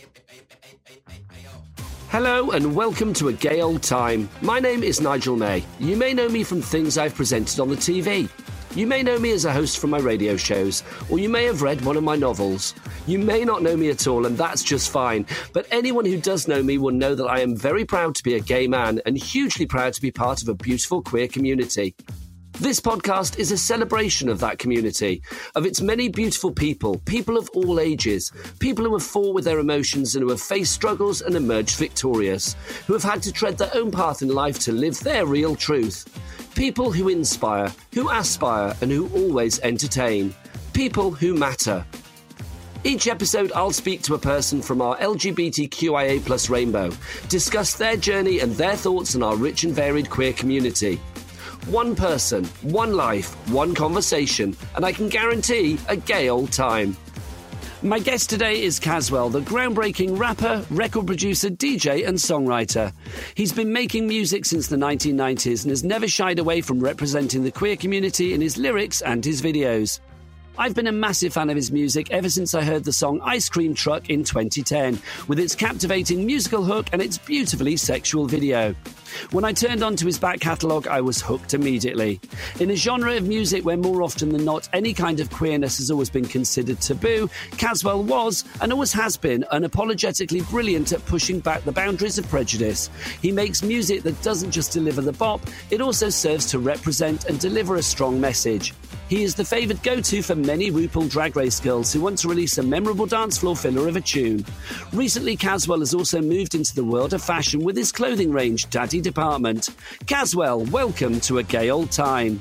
Hello and welcome to A Gay Old Time. My name is Nigel May. You may know me from things I've presented on the TV. You may know me as a host from my radio shows, or you may have read one of my novels. You may not know me at all, and that's just fine. But anyone who does know me will know that I am very proud to be a gay man and hugely proud to be part of a beautiful queer community. This podcast is a celebration of that community, of its many beautiful people, people of all ages, people who have fought with their emotions and who have faced struggles and emerged victorious, who have had to tread their own path in life to live their real truth. People who inspire, who aspire, and who always entertain. People who matter. Each episode, I'll speak to a person from our LGBTQIA+ rainbow, discuss their journey and their thoughts on our rich and varied queer community. One person, one life, one conversation, and I can guarantee a gay old time. My guest today is Caswell, the groundbreaking rapper, record producer, DJ and songwriter. He's been making music since the 1990s and has never shied away from representing the queer community in his lyrics and his videos. I've been a massive fan of his music ever since I heard the song Ice Cream Truck in 2010, with its captivating musical hook and its beautifully sexual video. When I turned onto his back catalogue, I was hooked immediately. In a genre of music where more often than not any kind of queerness has always been considered taboo, Caswell was, and always has been, unapologetically brilliant at pushing back the boundaries of prejudice. He makes music that doesn't just deliver the bop, it also serves to represent and deliver a strong message. He is the favoured go-to for many RuPaul Drag Race girls who want to release a memorable dance floor filler of a tune. Recently, Caswell has also moved into the world of fashion with his clothing range, Daddy Department. Caswell, welcome to A Gay Old Time.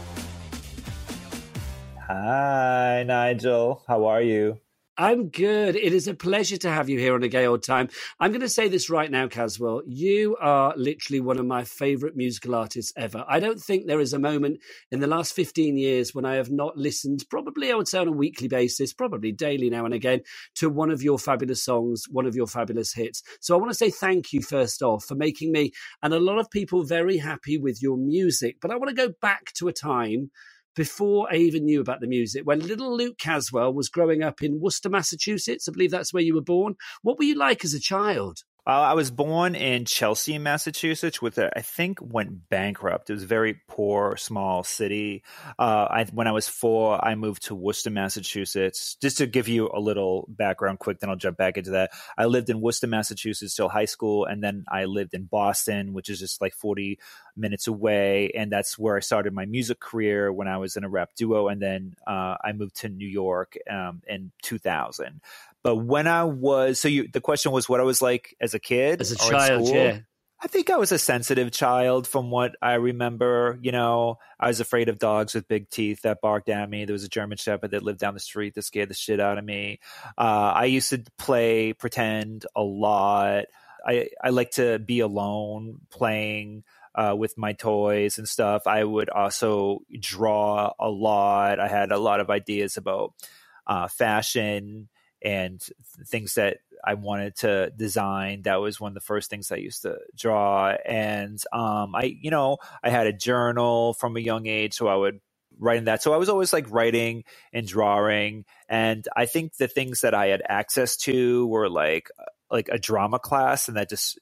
Hi, Nigel. How are you? I'm good. It is a pleasure to have you here on A Gay Old Time. I'm going to say this right now, Caswell. You are literally one of my favourite musical artists ever. I don't think there is a moment in the last 15 years when I have not listened, probably I would say on a weekly basis, probably daily now and again, to one of your fabulous songs, one of your fabulous hits. So I want to say thank you first off for making me and a lot of people very happy with your music. But I want to go back to a time before I even knew about the music, when little Luke Caswell was growing up in Worcester, Massachusetts. I believe that's where you were born. What were you like as a child? I was born in Chelsea, Massachusetts, I think went bankrupt. It was a very poor, small city. When I was 4, I moved to Worcester, Massachusetts. Just to give you a little background quick, then I'll jump back into that. I lived in Worcester, Massachusetts till high school, and then I lived in Boston, which is just like 40 minutes away, and that's where I started my music career when I was in a rap duo, and then I moved to New York in 2000. But when I was, the question was what I was like as a kid? As a child, yeah. I think I was a sensitive child from what I remember. You know, I was afraid of dogs with big teeth that barked at me. There was a German Shepherd that lived down the street that scared the shit out of me. I used to play pretend a lot. I like to be alone playing with my toys and stuff. I would also draw a lot. I had a lot of ideas about fashion and things that I wanted to design. That was one of the first things I used to draw. And I had a journal from a young age, so I would write in that. So I was always like writing and drawing. And I think the things that I had access to were like a drama class, and that just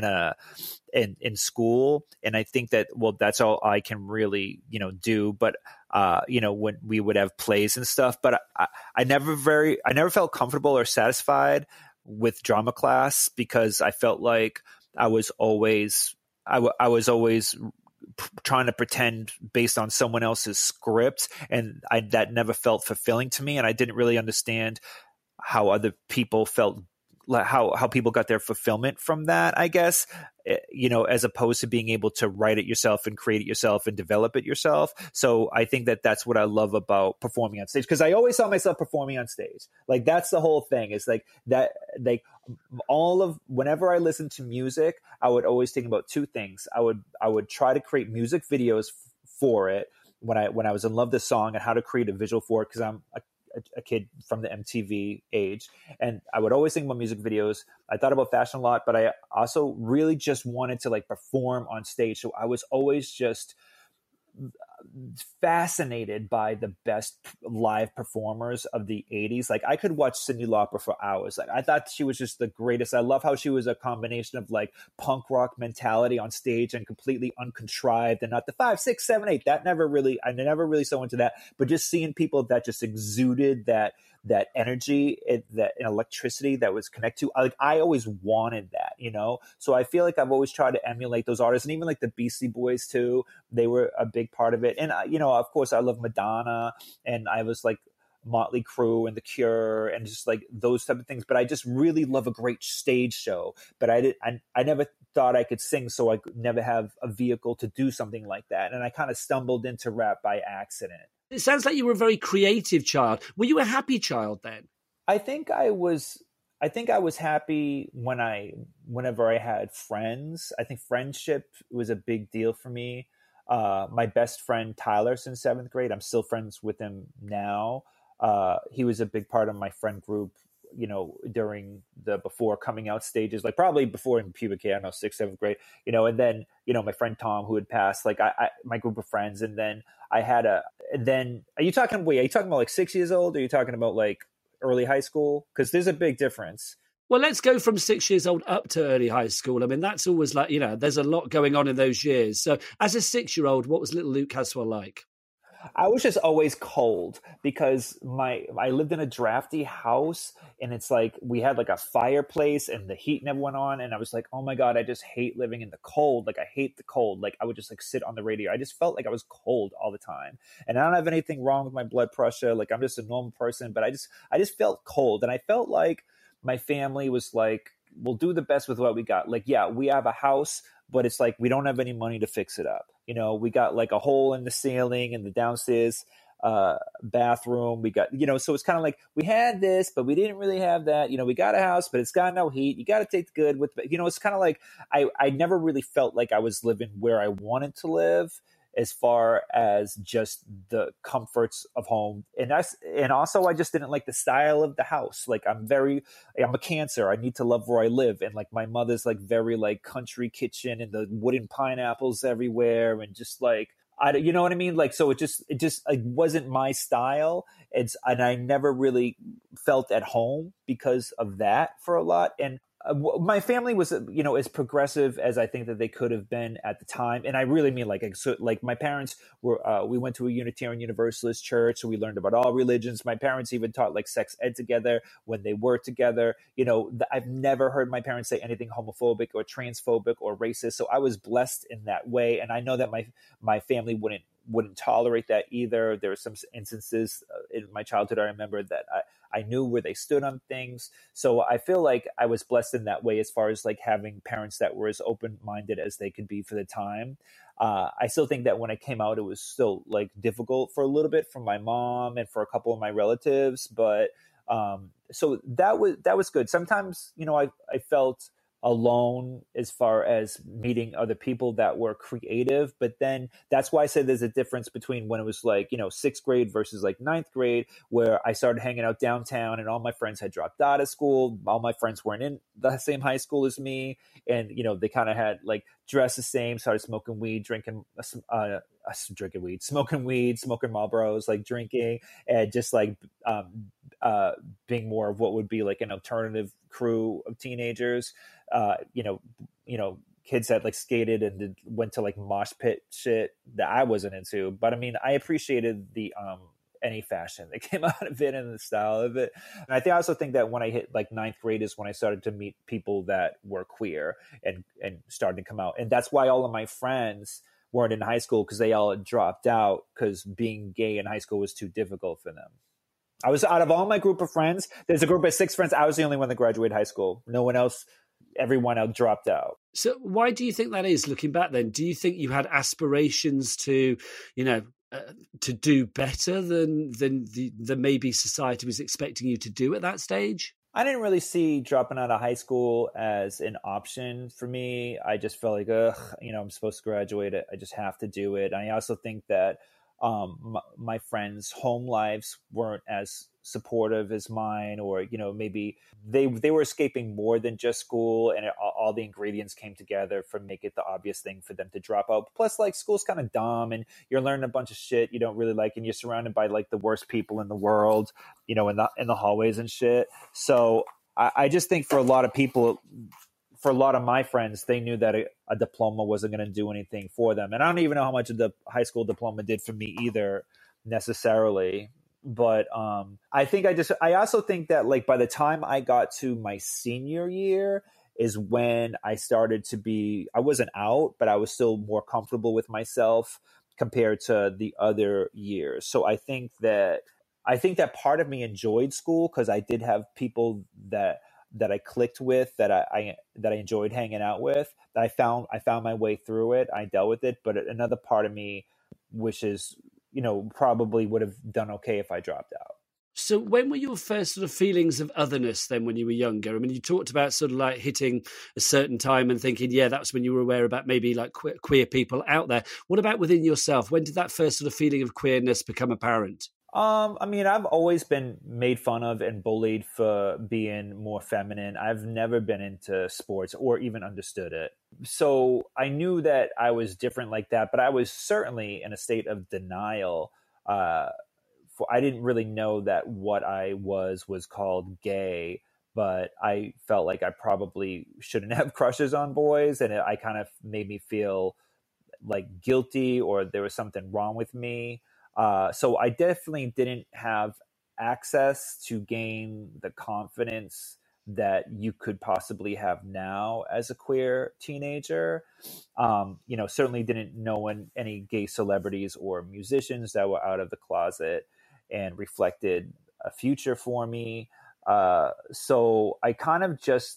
in school. And I think that, well, that's all I can really, do. But, when we would have plays and stuff, but I never felt comfortable or satisfied with drama class, because I felt like I was always trying to pretend based on someone else's script, and that never felt fulfilling to me. And I didn't really understand how other people felt, like how people got their fulfillment from that, I guess, as opposed to being able to write it yourself and create it yourself and develop it yourself. So I think that that's what I love about performing on stage, because I always saw myself performing on stage. Like, that's the whole thing. It's like that, like whenever I listened to music, I would always think about two things. I would try to create music videos for it when I was in love with the song, and how to create a visual for it, because I'm a kid from the MTV age, and I would always think about music videos. I thought about fashion a lot, but I also really just wanted to like perform on stage. So I was always just fascinated by the best live performers of the 80s. Like I could watch Cyndi Lauper for hours. Like I thought she was just the greatest. I love how she was a combination of like punk rock mentality on stage and completely uncontrived, and not the 5, 6, 7, 8. I never really so into that. But just seeing people that just exuded that energy, that electricity that was connected to, like I always wanted that, you know? So I feel like I've always tried to emulate those artists, and even like the Beastie Boys too, they were a big part of it. And, you know, of course I love Madonna, and I was like Motley Crue and The Cure and just like those type of things. But I just really love a great stage show. But I never thought I could sing, so I could never have a vehicle to do something like that. And I kind of stumbled into rap by accident. It sounds like you were a very creative child. Were you a happy child then? I think I was happy whenever I had friends. I think friendship was a big deal for me. My best friend Tyler since 7th grade, I'm still friends with him now. He was a big part of my friend group, you know, during the before coming out stages, like probably before in puberty, I don't know, 6th, 7th grade, you know, and then, you know, my friend Tom who had passed, like my group of friends. And then are you talking about like 6 years old? Or are you talking about like early high school? Because there's a big difference. Well, let's go from 6 years old up to early high school. I mean, that's always like, you know, there's a lot going on in those years. So as a 6-year-old, what was little Luke Caswell like? I was just always cold because I lived in a drafty house, and it's like we had like a fireplace and the heat never went on, and I was like, oh my God, I just hate living in the cold. Like I hate the cold. Like I would just like sit on the radio. I just felt like I was cold all the time. And I don't have anything wrong with my blood pressure. Like I'm just a normal person, but I just felt cold. And I felt like my family was like, we'll do the best with what we got. Like, yeah, we have a house, but it's like we don't have any money to fix it up. You know, we got like a hole in the ceiling in the downstairs bathroom. We got, you know, so it's kind of like we had this, but we didn't really have that. You know, we got a house, but it's got no heat. You got to take the good with, you know, it's kind of like I never really felt like I was living where I wanted to live, as far as just the comforts of home. And also I just didn't like the style of the house. Like I'm a Cancer. I need to love where I live. And like my mother's like very like country kitchen and the wooden pineapples everywhere. And just like, you know what I mean? Like, so it just like wasn't my style. And I never really felt at home because of that for a lot. And my family was, you know, as progressive as I think that they could have been at the time. And I really mean like my parents were, we went to a Unitarian Universalist church, so we learned about all religions. My parents even taught like sex ed together when they were together. You know, I've never heard my parents say anything homophobic or transphobic or racist. So I was blessed in that way. And I know that my family wouldn't tolerate that either. There were some instances in my childhood I remember that I knew where they stood on things. So I feel like I was blessed in that way, as far as like having parents that were as open-minded as they could be for the time. I still think that when I came out, it was still like difficult for a little bit for my mom and for a couple of my relatives. But so that was good. Sometimes, you know, I felt alone as far as meeting other people that were creative. But then that's why I said there's a difference between when it was like, you know, 6th grade versus like 9th grade, where I started hanging out downtown and all my friends had dropped out of school. All my friends weren't in the same high school as me. And, you know, they kind of had like dressed the same, started smoking weed, smoking Marlboros, like drinking, and just like being more of what would be like an alternative crew of teenagers. You know, kids that like skated and went to like mosh pit shit that I wasn't into. But I mean, I appreciated the any fashion that came out of it and the style of it. And I also think that when I hit like 9th grade is when I started to meet people that were queer and started to come out. And that's why all of my friends weren't in high school, because they all had dropped out because being gay in high school was too difficult for them. I was, out of all my group of friends, there's a group of 6 friends, I was the only one that graduated high school. No one else, everyone else dropped out. So why do you think that is, looking back then? Do you think you had aspirations to, you know, to do better than maybe society was expecting you to do at that stage? I didn't really see dropping out of high school as an option for me. I just felt like, you know, I'm supposed to graduate. I just have to do it. I also think that my friends' home lives weren't as supportive as mine, or maybe they were escaping more than just school, and all the ingredients came together for make it the obvious thing for them to drop out. Plus, like, school's kind of dumb, and you're learning a bunch of shit you don't really like, and you're surrounded by like the worst people in the world, in the hallways and shit. So I just think for a lot of people, for a lot of my friends, they knew that a diploma wasn't going to do anything for them. And I don't even know how much of the high school diploma did for me either necessarily. But I also think that, like, by the time I got to my senior year is when I started to I wasn't out, but I was still more comfortable with myself compared to the other years. So I think that part of me enjoyed school because I did have people that I clicked with, that I enjoyed hanging out with. I found my way through it. I dealt with it. But another part of me wishes, probably would have done okay if I dropped out. So when were your first sort of feelings of otherness then when you were younger? I mean, you talked about sort of like hitting a certain time and thinking, yeah, that's when you were aware about maybe like queer people out there. What about within yourself? When did that first sort of feeling of queerness become apparent? I mean, I've always been made fun of and bullied for being more feminine. I've never been into sports or even understood it. So I knew that I was different like that, but I was certainly in a state of denial. I didn't really know that what I was called gay, but I felt like I probably shouldn't have crushes on boys. And I kind of made me feel like guilty, or there was something wrong with me. So I definitely didn't have access to gain the confidence that you could possibly have now as a queer teenager. Certainly didn't know any gay celebrities or musicians that were out of the closet and reflected a future for me. So I kind of just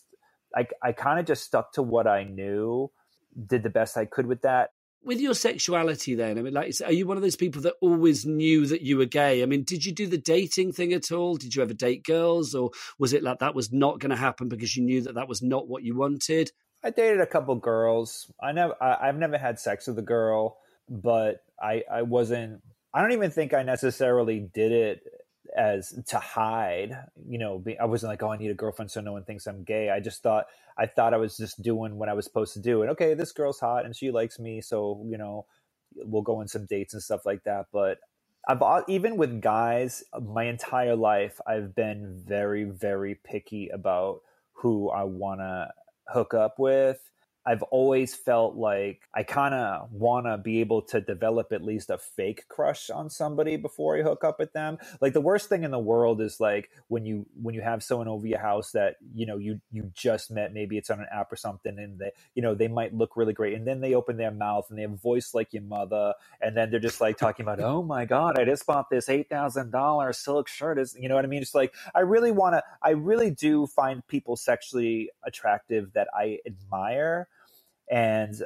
stuck to what I knew, did the best I could with that. With your sexuality then, I mean, like, are you one of those people that always knew that you were gay? I mean, did you do the dating thing at all? Did you ever date girls, or was it like that was not going to happen because you knew that was not what you wanted? I dated a couple girls. I've never had sex with a girl, but I don't even think I necessarily did it as to hide, I wasn't like, oh, I need a girlfriend so no one thinks I'm gay. I thought I was just doing what I was supposed to do. And okay, this girl's hot and she likes me, so, we'll go on some dates and stuff like that. But even with guys, my entire life, I've been very, very picky about who I want to hook up with. I've always felt like I kind of want to be able to develop at least a fake crush on somebody before I hook up with them. Like, the worst thing in the world is like when you have someone over your house that, you just met, maybe it's on an app or something, and they might look really great. And then they open their mouth and they have a voice like your mother. And then they're just like talking about, oh my God, I just bought this $8,000 silk shirt. You know what I mean? It's like, I really do find people sexually attractive that I admire. And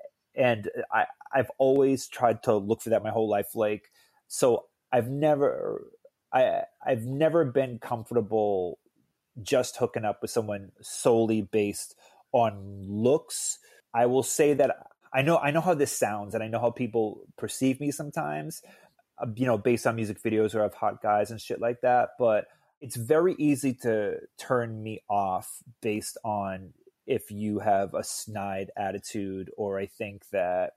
I've always tried to look for that my whole life. Like, so I've never been comfortable just hooking up with someone solely based on looks. I will say that I know how this sounds, and I know how people perceive me sometimes, based on music videos or of hot guys and shit like that. But it's very easy to turn me off based on if you have a snide attitude, or I think that,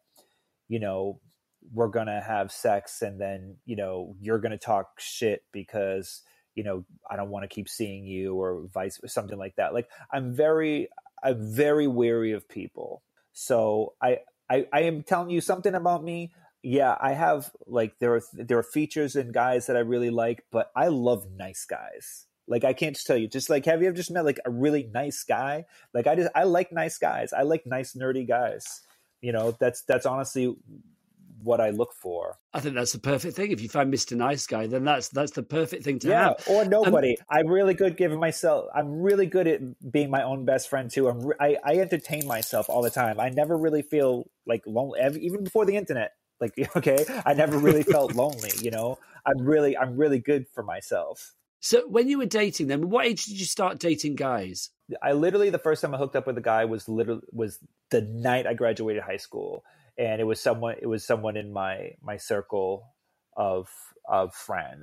we're going to have sex and then, you're going to talk shit because, I don't want to keep seeing you, or something like that. Like, I'm very wary of people. So I am telling you something about me. Yeah, I have, like, there are features in guys that I really like, but I love nice guys. Like, I can't just tell you, just like, have you ever just met like a really nice guy? Like, I like nice guys. I like nice, nerdy guys. That's honestly what I look for. I think that's the perfect thing. If you find Mr. Nice Guy, then that's the perfect thing to have. Or nobody. I'm really good I'm really good at being my own best friend too. I entertain myself all the time. I never really feel like lonely, even before the internet. Like, okay, I never really felt lonely. I'm really good for myself. So when you were dating them, what age did you start dating guys? I literally, the first time I hooked up with a guy was the night I graduated high school. And it was someone in my circle of friends.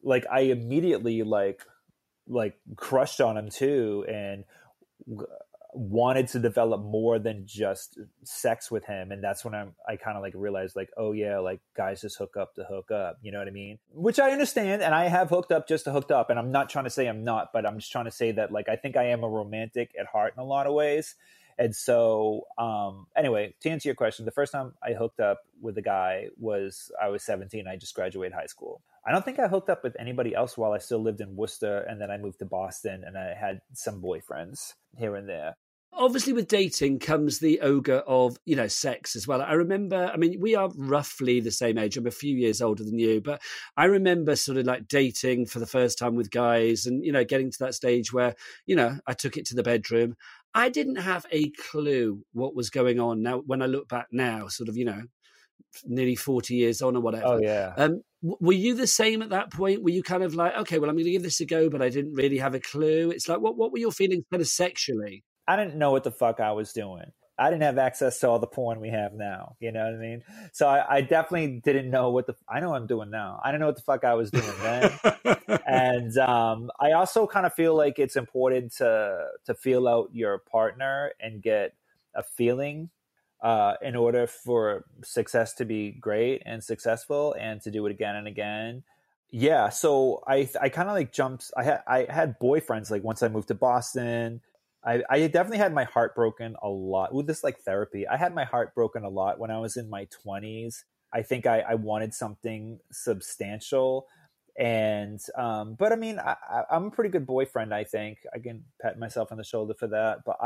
like I immediately like crushed on him too, and wanted to develop more than just sex with him. And that's when I kind of like realized like, oh yeah, like guys just hook up to hook up, you know what I mean? Which I understand, and I have hooked up just to hook up, and I'm not trying to say I'm not, but I'm just trying to say that like I think I am a romantic at heart in a lot of ways. And so anyway, to answer your question, the first time I hooked up with a guy was I was 17. I just graduated high school. I don't think I hooked up with anybody else while I still lived in Worcester, and then I moved to Boston, and I had some boyfriends here and there. Obviously, with dating comes the ogre of, sex as well. I remember, we are roughly the same age. I'm a few years older than you, but I remember sort of like dating for the first time with guys and, getting to that stage where, I took it to the bedroom. I didn't have a clue what was going on. Now, when I look back now, sort of, nearly 40 years on or whatever. Oh, yeah. Were you the same at that point? Were you kind of like, okay, well, I'm going to give this a go, but I didn't really have a clue? It's like, what were your feelings kind of sexually? I didn't know what the fuck I was doing. I didn't have access to all the porn we have now. You know what I mean? So I definitely didn't know I know what I'm doing now. I didn't know what the fuck I was doing then. And I also kind of feel like it's important to feel out your partner and get a feeling in order for success to be great and successful, and to do it again and again. Yeah. So I kind of like jumped. I had boyfriends like once I moved to Boston. I definitely had my heart broken a lot with this like therapy. I had my heart broken a lot when I was in my 20s. I think I wanted something substantial. And, but I mean, I'm a pretty good boyfriend. I think I can pat myself on the shoulder for that, but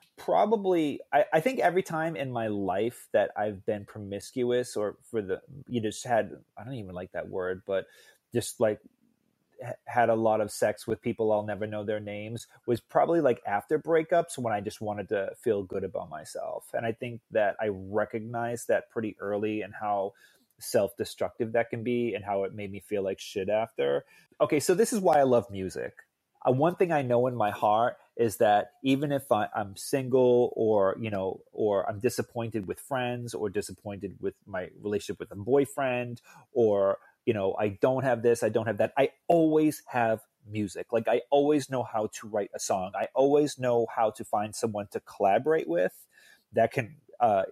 I think every time in my life that I've been promiscuous, or I don't even like that word, but just like had a lot of sex with people I'll never know their names, was probably like after breakups, when I just wanted to feel good about myself. And I think that I recognized that pretty early, and how self-destructive that can be, and how it made me feel like shit after. Okay, so this is why I love music. One thing I know in my heart is that even if I'm single, or I'm disappointed with friends, or disappointed with my relationship with a boyfriend, or I don't have this, I don't have that, I always have music. Like I always know how to write a song. I always know how to find someone to collaborate with that can I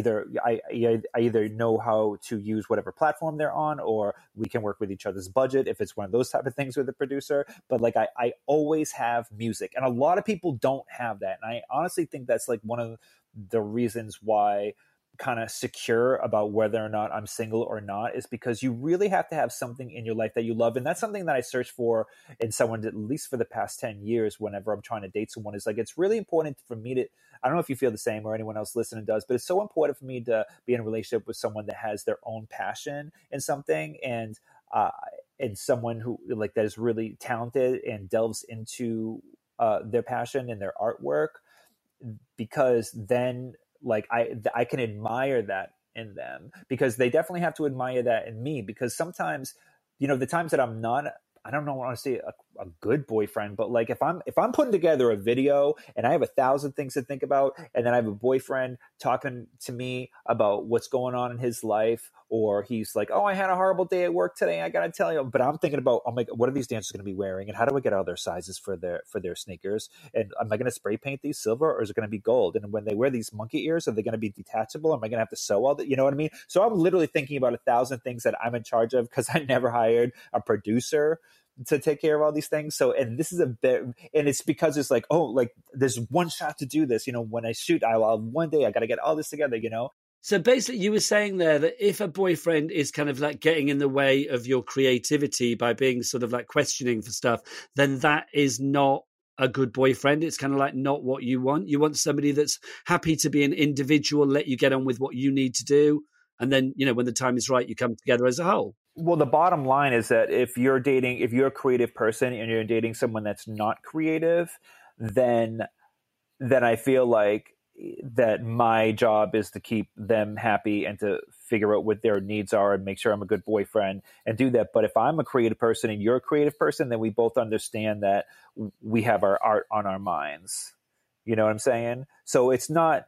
either know how to use whatever platform they're on, or we can work with each other's budget if it's one of those type of things with a producer. But like I always have music, and a lot of people don't have that. And I honestly think that's like one of the reasons why kind of secure about whether or not I'm single or not, is because you really have to have something in your life that you love. And that's something that I search for in someone, at least for the past 10 years, whenever I'm trying to date someone. Is like, it's really important for me to, I don't know if you feel the same or anyone else listening does, but it's so important for me to be in a relationship with someone that has their own passion in something, and someone who like that is really talented and delves into their passion and their artwork, because then like I can admire that in them, because they definitely have to admire that in me. Because sometimes, the times that I'm not, I don't know, want to say a good boyfriend, but like if I'm putting together a video and I have 1,000 things to think about, and then I have a boyfriend talking to me about what's going on in his life, or he's like, oh, I had a horrible day at work today, I gotta tell you, but I'm thinking about, oh my God, what are these dancers going to be wearing, and how do I get all their sizes for their sneakers, and am I going to spray paint these silver, or is it going to be gold, and when they wear these monkey ears, are they going to be detachable, am I going to have to sew all that, you know what I mean? So I'm literally thinking about 1,000 things that I'm in charge of, because I never hired a producer to take care of all these things. So, and this is a bit, and it's because it's like, oh, like there's one shot to do this, when I shoot, I'll one day I got to get all this together, So basically you were saying there that if a boyfriend is kind of like getting in the way of your creativity by being sort of like questioning for stuff, then that is not a good boyfriend. It's kind of like not what you want. You want somebody that's happy to be an individual, let you get on with what you need to do. And then, when the time is right, you come together as a whole. Well, the bottom line is that if you're a creative person and you're dating someone that's not creative, then I feel like that my job is to keep them happy and to figure out what their needs are and make sure I'm a good boyfriend and do that. But if I'm a creative person and you're a creative person, then we both understand that we have our art on our minds. You know what I'm saying? So it's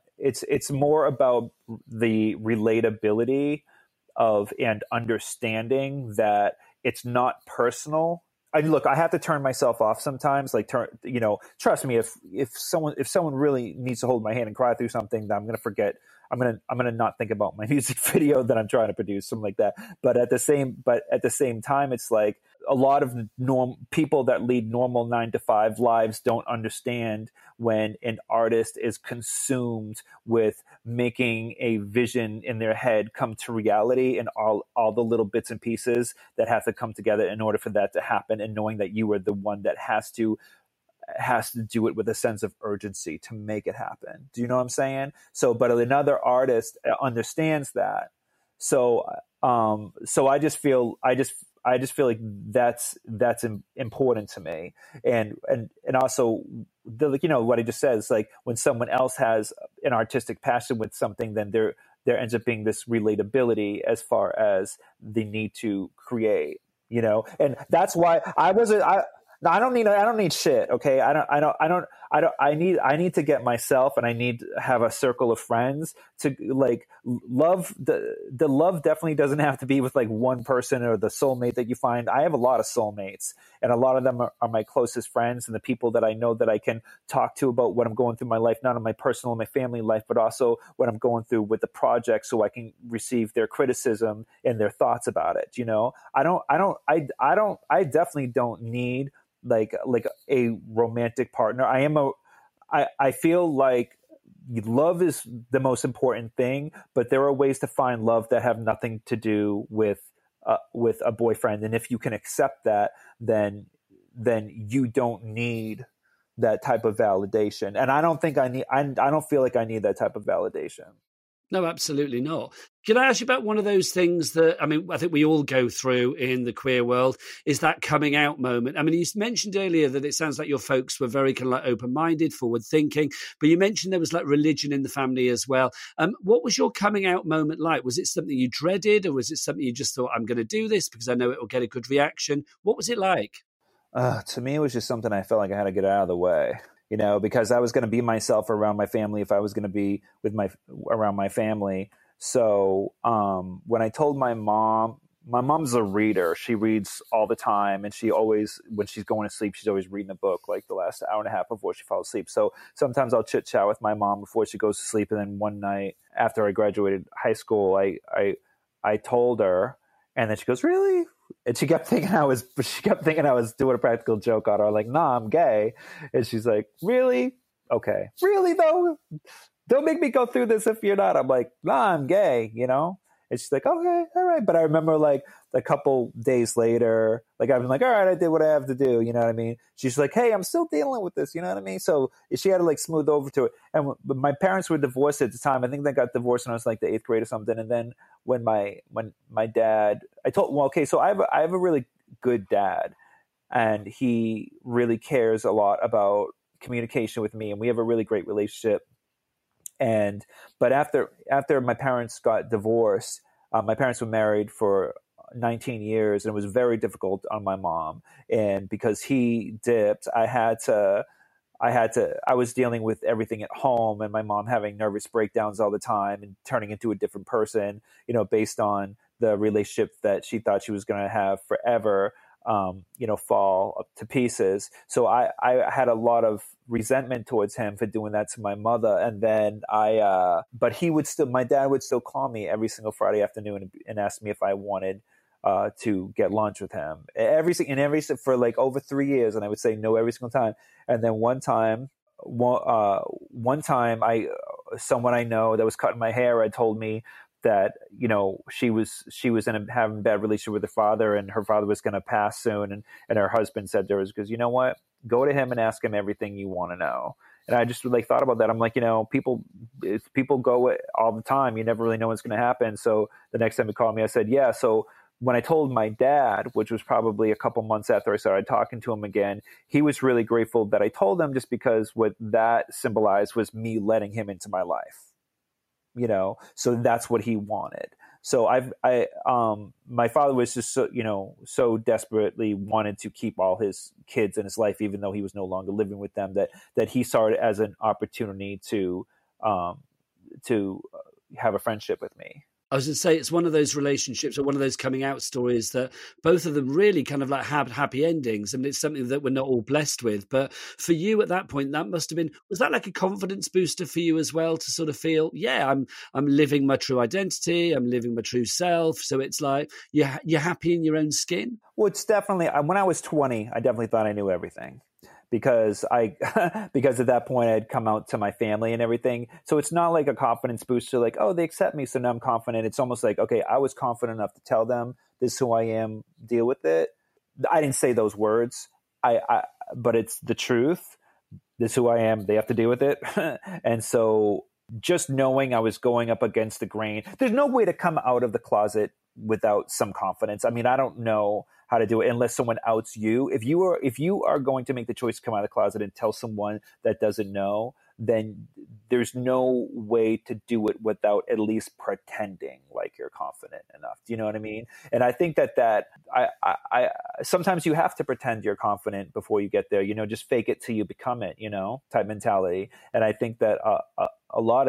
more about the relatability of and understanding that it's not personal. Look, I have to turn myself off sometimes. Like, trust me, if someone really needs to hold my hand and cry through something, then I'm going to forget. I'm going to not think about my music video that I'm trying to produce, something like that. But at the same time, it's like a lot of people that lead normal 9-to-5 lives don't understand when an artist is consumed with making a vision in their head come to reality, and all the little bits and pieces that have to come together in order for that to happen, and knowing that you are the one that has to do it with a sense of urgency to make it happen. Do you know what I'm saying? So, but another artist understands that. So I just feel like that's important to me. And also, what I just said is, like, when someone else has an artistic passion with something, then there ends up being this relatability as far as the need to create, and that's why I don't need shit. Okay. I need to get myself, and I need to have a circle of friends to, like, love. The love definitely doesn't have to be with, like, one person or the soulmate that you find. I have a lot of soulmates, and a lot of them are my closest friends, and the people that I know that I can talk to about what I'm going through in my life, not in my personal, my family life, but also what I'm going through with the project, so I can receive their criticism and their thoughts about it. I definitely don't need like a romantic partner. I feel like love is the most important thing, but there are ways to find love that have nothing to do with a boyfriend. And if you can accept that, then you don't need that type of validation. And I don't feel like I need that type of validation. No, absolutely not. Can I ask you about one of those things that, I think we all go through in the queer world, is that coming out moment? You mentioned earlier that it sounds like your folks were very kind of like open-minded, forward-thinking, but you mentioned there was like religion in the family as well. What was your coming out moment like? Was it something you dreaded, or was it something you just thought, I'm going to do this because I know it will get a good reaction? What was it like? To me, it was just something I felt like I had to get out of the way. Because I was going to be myself around my family if I was going to be around my family. So when I told my mom's a reader. She reads all the time, and she always, when she's going to sleep, she's always reading a book like the last hour and a half before she falls asleep. So sometimes I'll chit chat with my mom before she goes to sleep. And then one night after I graduated high school, I told her, and then she goes, "Really?" And she kept thinking I was doing a practical joke on her, like, "Nah, I'm gay." And she's like, "Really? Okay. Really though? Don't make me go through this if you're not." I'm like, "Nah, I'm gay," And she's like, "Okay, all right." But I remember, like, a couple days later, like, I've been like, "All right, I did what I have to do." You know what I mean? She's like, "Hey, I'm still dealing with this." You know what I mean? So she had to, like, smooth over to it. And but my parents were divorced at the time. I think they got divorced when I was like the 8th grade or something. And then when my dad, so I have a really good dad, and he really cares a lot about communication with me, and we have a really great relationship. But after my parents got divorced, my parents were married for 19 years, and it was very difficult on my mom. And because he dipped, I was dealing with everything at home, and my mom having nervous breakdowns all the time and turning into a different person, based on the relationship that she thought she was going to have forever, fall to pieces. So I had a lot of resentment towards him for doing that to my mother. And then but my dad would still call me every single Friday afternoon and ask me if I wanted to get lunch with him for like over 3 years. And I would say no every single time. And then one time, someone I know that was cutting my hair had told me that she was having a bad relationship with her father, and her father was going to pass soon, and her husband said to her, because, "You know what, go to him and ask him everything you want to know." And I just thought about that. I'm like, people go all the time. You never really know what's going to happen. So the next time he called me, I said, "Yeah." So when I told my dad, which was probably a couple months after I started talking to him again, he was really grateful that I told him, just because what that symbolized was me letting him into my life. So that's what he wanted. So my father was just so desperately wanted to keep all his kids in his life, even though he was no longer living with them, that he saw it as an opportunity to have a friendship with me. I was going to say, it's one of those relationships or one of those coming out stories that both of them really kind of like had happy endings. I mean, it's something that we're not all blessed with. But for you at that point, that must have been, was that like a confidence booster for you as well to sort of feel, yeah, I'm living my true identity, I'm living my true self. So it's like you're happy in your own skin? Well, it's definitely, when I was 20, I definitely thought I knew everything. Because because at that point I had come out to my family and everything. So it's not like a confidence booster, like, oh, they accept me, so now I'm confident. It's almost like, okay, I was confident enough to tell them this is who I am, deal with it. I didn't say those words, but it's the truth. This is who I am. They have to deal with it. And so just knowing I was going up against the grain, there's no way to come out of the closet without some confidence. I mean, I don't know how to do it unless someone outs you. If you are going to make the choice to come out of the closet and tell someone that doesn't know, then there's no way to do it without at least pretending like you're confident enough. Do you know what I mean? And I think that I sometimes you have to pretend you're confident before you get there. Just fake it till you become it. Type mentality. And I think that a lot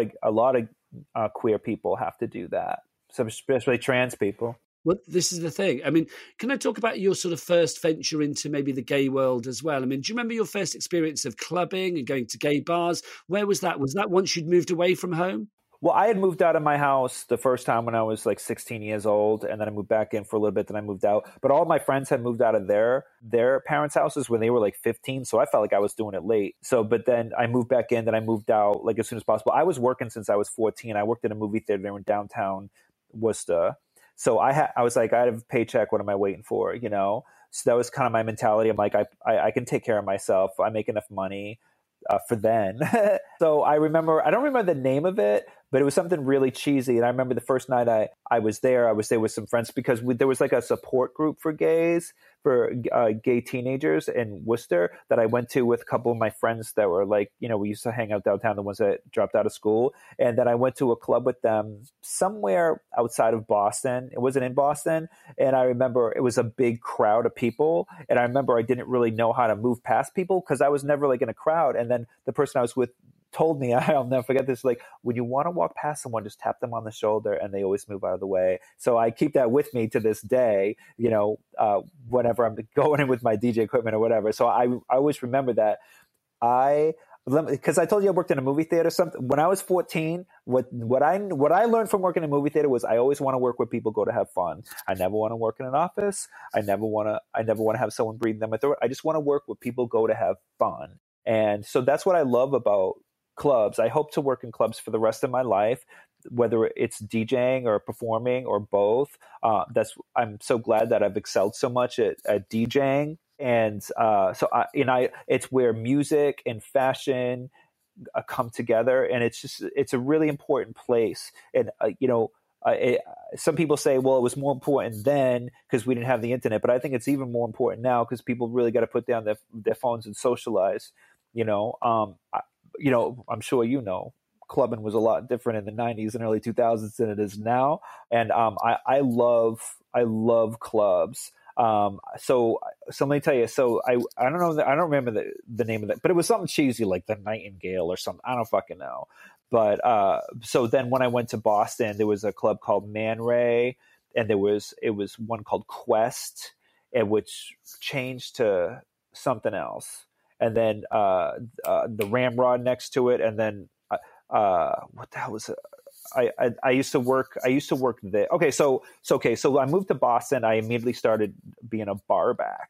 of queer people have to do that. So especially trans people. Well, this is the thing. I mean, can I talk about your sort of first venture into maybe the gay world as well? I mean, do you remember your first experience of clubbing and going to gay bars? Where was that? Was that once you'd moved away from home? Well, I had moved out of my house the first time when I was like 16 years old, and then I moved back in for a little bit, then I moved out. But all of my friends had moved out of their parents' houses when they were like 15, so I felt like I was doing it late. But then I moved back in, then I moved out like as soon as possible. I was working since I was 14. I worked at a movie theater in downtown Worcester. So I was like, I have a paycheck. What am I waiting for? So that was kind of my mentality. I'm like, I can take care of myself. I make enough money for then. So I don't remember the name of it, but it was something really cheesy. And I remember the first night I was there with some friends because there was like a support group for gays, for gay teenagers in Worcester that I went to with a couple of my friends that were like, we used to hang out downtown, the ones that dropped out of school. And then I went to a club with them somewhere outside of Boston. It wasn't in Boston. And I remember it was a big crowd of people. And I remember I didn't really know how to move past people because I was never like in a crowd. And then the person I was with told me, I'll never forget this, like, when you want to walk past someone, just tap them on the shoulder and they always move out of the way. So I keep that with me to this day, whenever I'm going in with my DJ equipment or whatever. So I always remember that. Because I told you I worked in a movie theater. When I was 14, what I learned from working in a movie theater was I always want to work with people, go to have fun. I never want to work in an office. I never want to have someone breathing them authority. I just want to work with people, go to have fun. And so that's what I love about clubs. I hope to work in clubs for the rest of my life, whether it's DJing or performing or both. I'm so glad that I've excelled so much at DJing. And it's where music and fashion come together, and it's a really important place. And some people say, well, it was more important then because we didn't have the internet, but I think it's even more important now because people really got to put down their phones and socialize. I'm sure clubbing was a lot different in the 90s and early 2000s than it is now, and I love clubs. So let me tell you. So I don't know. I don't remember the name of it, but it was something cheesy like the Nightingale or something. I don't fucking know. But so then when I went to Boston, there was a club called Man Ray, and it was one called Quest, and which changed to something else, and then the Ramrod next to it, and then what the hell was it? I used to work there. So I moved to Boston. I immediately started being a barback.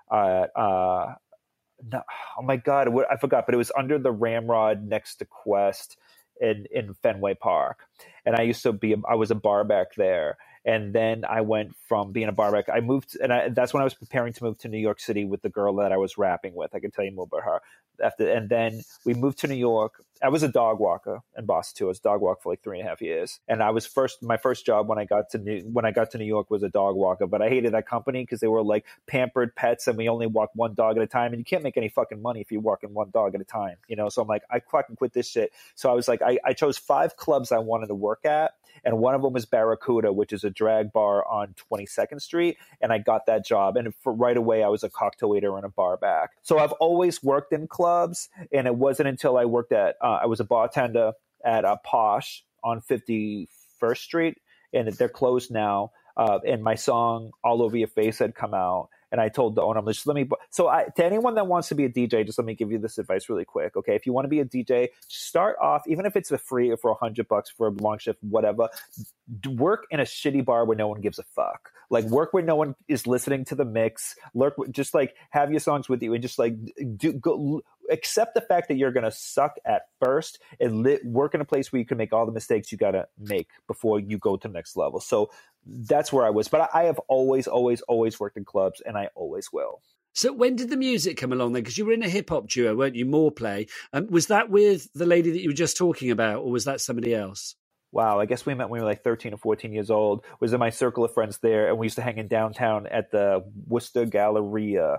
No, oh my God, I forgot, but it was under the Ramrod next to Quest in Fenway Park. And I was a barback there. And then I went from being a barback, I moved, and that's when I was preparing to move to New York City with the girl that I was rapping with. I can tell you more about her. And then we moved to New York. I was a dog walker in Boston too. I was a dog walker for like 3.5 years. And my first job when I got to New York was a dog walker. But I hated that company because they were like pampered pets, and we only walk one dog at a time. And you can't make any fucking money if you're walking one dog at a time, So I'm like, I fucking quit this shit. So I was like, I chose 5 clubs I wanted to work at. And one of them was Barracuda, which is a drag bar on 22nd Street. And I got that job. And right away, I was a cocktail waiter and a bar back. So I've always worked in clubs. And it wasn't until I worked I was a bartender at a Posh on 51st Street and they're closed now. And my song "All Over Your Face" had come out, and I told the owner, I'm like, just let me. To anyone that wants to be a DJ, just let me give you this advice really quick, okay? If you want to be a DJ, start off, even if it's a free or for $100 for a long shift, whatever. Work in a shitty bar where no one gives a fuck. Like, work where no one is listening to the mix. Just like have your songs with you, and just like accept the fact that you're gonna suck at first, and work in a place where you can make all the mistakes you gotta make before you go to the next level. So that's where I was. But I have always worked in clubs, and I always will. So when did the music come along then? Because you were in a hip-hop duo, weren't you? More Play. Was that with the lady that you were just talking about, or was that somebody else? Wow, I guess we met when we were like 13 or 14 years old. Was in my circle of friends there, and we used to hang in downtown at the Worcester Galleria,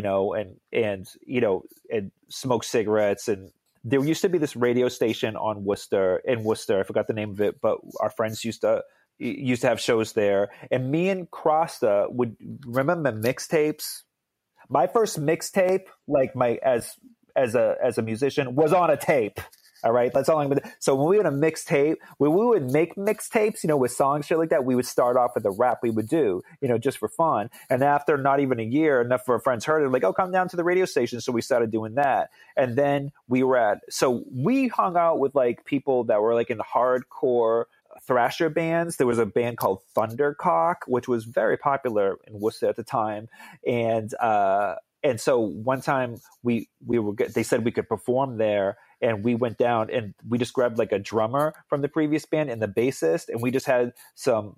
and smoke cigarettes. And there used to be this radio station in Worcester. I forgot the name of it, but our friends used to have shows there. And me and Crosta would remember mixtapes. My first mixtape, like as a musician, was on a tape. All right, that's all I'm going to. So when we had a mixtape, when we would make mixtapes, with songs, shit like that, we would start off with the rap we would do, just for fun. And after not even a year, enough of our friends heard it, like, oh, come down to the radio station. So we started doing that. And then we hung out with like people that were like in hardcore thrasher bands. There was a band called Thundercock, which was very popular in Worcester at the time. And so one time they said we could perform there, and we went down and we just grabbed like a drummer from the previous band and the bassist, and we just had some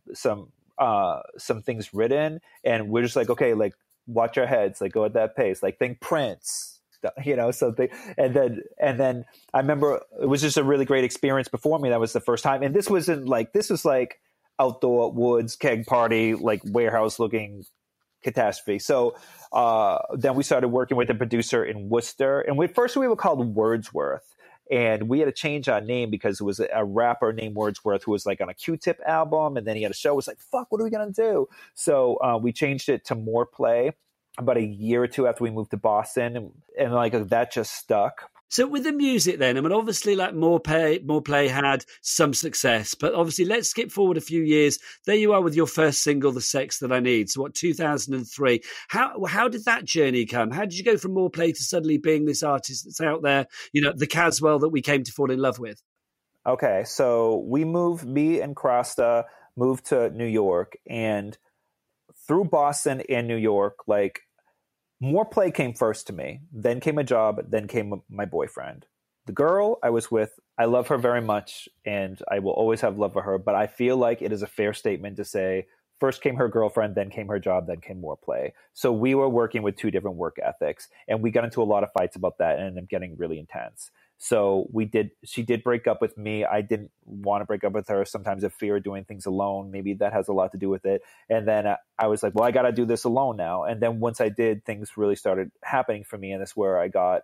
things written, and we're just like, okay, like watch our heads, like go at that pace, like think Prince, something. And then I remember it was just a really great experience performing. That was the first time, and this was like outdoor woods keg party, like warehouse looking catastrophe. So then we started working with a producer in Worcester, and first we were called Wordsworth, and we had to change our name because it was a rapper named Wordsworth who was like on a Q-Tip album, and then he had a show. It was like, fuck, what are we gonna do? So we changed it to More Play about a year or two after we moved to Boston, and like that just stuck. So with the music then, I mean, obviously like More Play had some success, but obviously let's skip forward a few years. There you are with your first single, The Sex That I Need. So 2003. How did that journey come? How did you go from More Play to suddenly being this artist that's out there, the Caswell that we came to fall in love with? Okay, so me and Crosta moved to New York, and through Boston and New York, like, More Play came first to me, then came a job, then came my boyfriend. The girl I was with, I love her very much, and I will always have love for her, but I feel like it is a fair statement to say first came her girlfriend, then came her job, then came More Play. So we were working with two different work ethics, and we got into a lot of fights about that, and ended up getting really intense. So she did break up with me. I didn't want to break up with her. Sometimes I fear doing things alone. Maybe that has a lot to do with it. And then I was like, well, I got to do this alone now. And then once I did, things really started happening for me. And that's where I got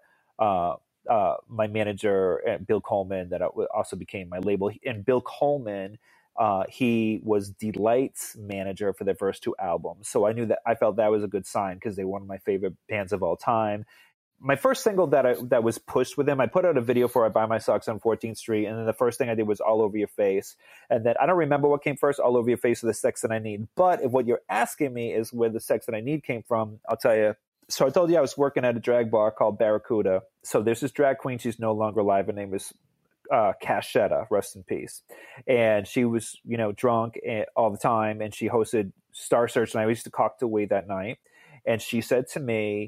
my manager, Bill Coleman, that also became my label. And Bill Coleman, he was Delight's manager for their first two albums. So I felt that was a good sign because they were one of my favorite bands of all time. My first single that was pushed with him, I put out a video for I Buy My Socks on 14th Street, and then the first thing I did was All Over Your Face. And then I don't remember what came first, All Over Your Face or The Sex That I Need. But if what you're asking me is where The Sex That I Need came from, I'll tell you. So I told you I was working at a drag bar called Barracuda. So there's this drag queen, she's no longer alive. Her name is Cashetta, rest in peace. And she was, drunk all the time, and she hosted Star Search, and I used to cocktail away that night. And she said to me,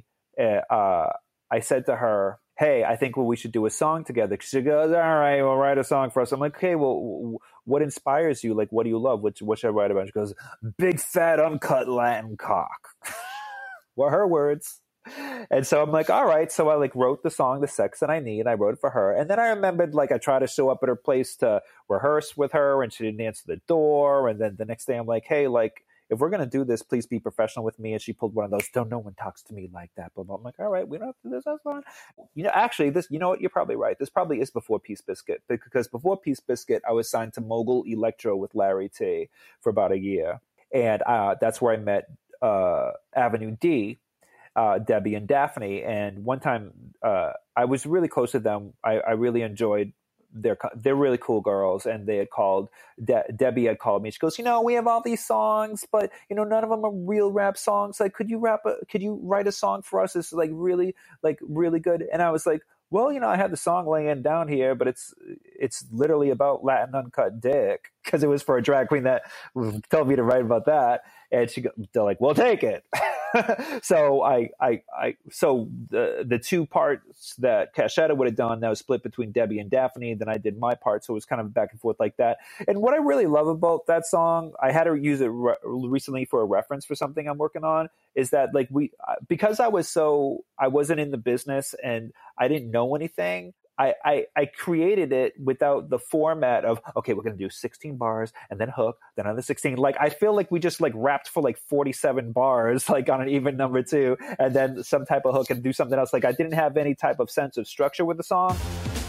I said to her, hey, I think we should do a song together. She goes, all right, well, write a song for us. I'm like, okay, well, what inspires you? Like, what do you love? What should I write about? She goes, big, fat, uncut Latin cock. Were her words. And so I'm like, all right. So I wrote the song, The Sex That I Need. I wrote it for her. And then I remembered I tried to show up at her place to rehearse with her, and she didn't answer the door. And then the next day I'm like, hey, if we're going to do this, please be professional with me. And she pulled one of those, don't no one talks to me like that. But I'm like, all right, we don't have to do this. That's fine. Actually, what? You're probably right. This probably is before Peace Biscuit, because before Peace Biscuit, I was signed to Mogul Electro with Larry T for about a year. And that's where I met Avenue D, Debbie and Daphne. And one time I was really close to them. I really enjoyed they're really cool girls, and they had called Debbie had called me. She goes, we have all these songs, but none of them are real rap songs. Like, could you write a song for us? It's like really good. And I was like, well, I had the song laying down here, but it's literally about Latin uncut dick, because it was for a drag queen that told me to write about that. And they're like, well, take it. So so the two parts that Cashetta would have done, that was split between Debbie and Daphne. Then I did my part. So it was kind of back and forth like that. And what I really love about that song, I had to use it recently for a reference for something I'm working on, is that like because I wasn't in the business and I didn't know anything, I created it without the format of, okay, we're going to do 16 bars and then hook, then another 16. Like, I feel like we just like rapped for like 47 bars, like on an even number 2, and then some type of hook and do something else. Like, I didn't have any type of sense of structure with the song.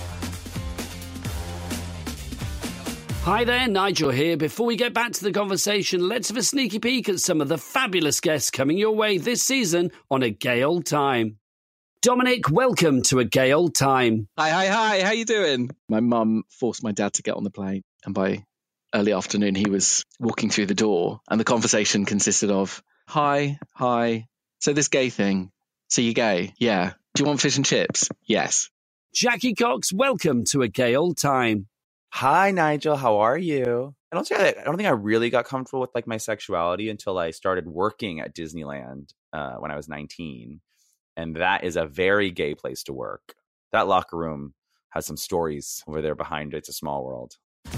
Hi there, Nigel here. Before we get back to the conversation, let's have a sneaky peek at some of the fabulous guests coming your way this season on A Gay Old Time. Dominic, welcome to A Gay Old Time. Hi. How you doing? My mum forced my dad to get on the plane, and by early afternoon, he was walking through the door, and the conversation consisted of, hi. So this gay thing. So you're gay? Yeah. Do you want fish and chips? Yes. Jackie Cox, welcome to A Gay Old Time. Hi, Nigel. How are you? I don't think I really got comfortable with like my sexuality until I started working at Disneyland when I was 19. And that is a very gay place to work. That locker room has some stories over there behind it. It's a small world.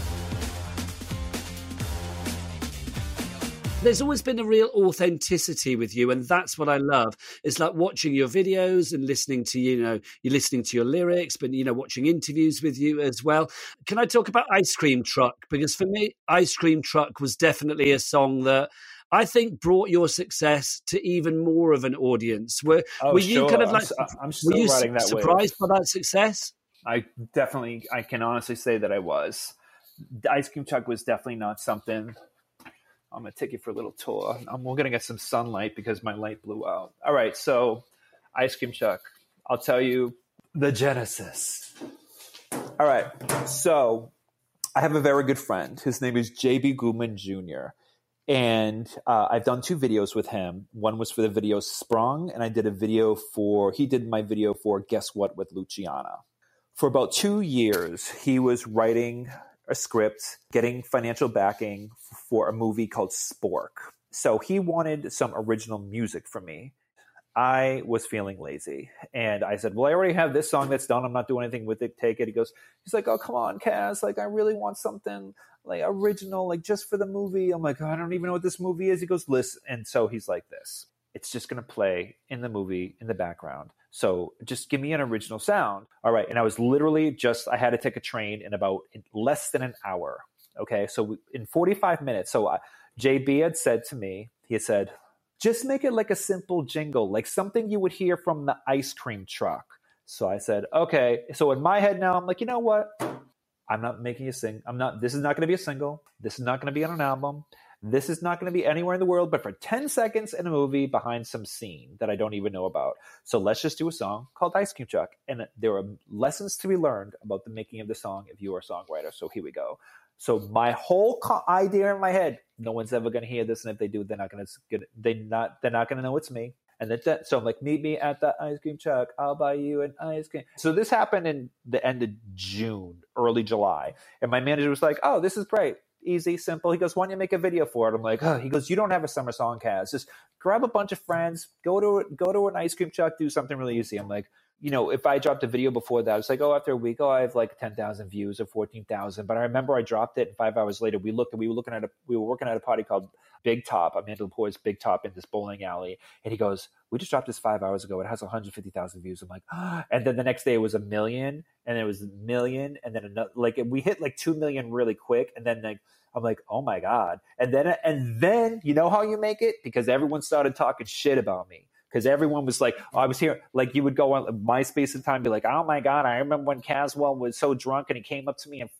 There's always been a real authenticity with you, and that's what I love. It's like watching your videos and listening to, you're listening to your lyrics, but, watching interviews with you as well. Can I talk about Ice Cream Truck? Because for me, Ice Cream Truck was definitely a song that I think brought your success to even more of an audience. Were you kind of like, I'm still riding that surprised by that success? I can honestly say that I was. The Ice Cream Truck was definitely not something. I'm going to take you for a little tour. We're going to get some sunlight because my light blew out. All right, so Ice Cream Truck. I'll tell you the genesis. All right, so I have a very good friend. His name is J.B. Goodman Jr., and I've done 2 videos with him. One was for the video Sprung, and I did he did my video for Guess What with Luciana. For about 2 years, he was writing a script, getting financial backing for a movie called Spork. So he wanted some original music from me. I was feeling lazy. And I said, well, I already have this song that's done. I'm not doing anything with it. Take it. He's like, oh, come on, Kaz. Like, I really want something like original, like just for the movie. I'm like, oh, I don't even know what this movie is. He goes, listen. And so he's like this. It's just going to play in the movie in the background. So just give me an original sound. All right. And I was literally I had to take a train in less than an hour. Okay. So in 45 minutes. So JB had said to me, he had said, just make it like a simple jingle, like something you would hear from the Ice Cream Truck. So I said, okay. So in my head now, I'm like, you know what? I'm not making this is not going to be a single. This is not going to be on an album. This is not going to be anywhere in the world, but for 10 seconds in a movie behind some scene that I don't even know about. So let's just do a song called Ice Cream Truck. And there are lessons to be learned about the making of the song if you are a songwriter. So here we go. So my whole idea in my head, no one's ever going to hear this. And if they do, they're not going to know it's me. And so I'm like, meet me at the ice cream truck. I'll buy you an ice cream. So this happened in the end of June, early July. And my manager was like, oh, this is great. Easy, simple. He goes, why don't you make a video for it? I'm like, oh. He goes, you don't have a summer song, Kaz. Just grab a bunch of friends, go to an ice cream truck, do something really easy. I'm like, if I dropped a video before that, it's like, after a week, I have like 10,000 views or 14,000. But I remember I dropped it, and 5 hours later, we were working at a party called Big Top, Amanda Leppore's Big Top in this bowling alley. And he goes, we just dropped this 5 hours ago. It has 150,000 views. I'm like, and then the next day it was 1 million, and it was 1 million. And then another, like we hit like 2 million really quick. And then I'm like, oh my God. And then you know how you make it? Because everyone started talking shit about me. Because everyone was like, I was here. Like you would go on MySpace at the time and be like, oh my God, I remember when Caswell was so drunk and he came up to me and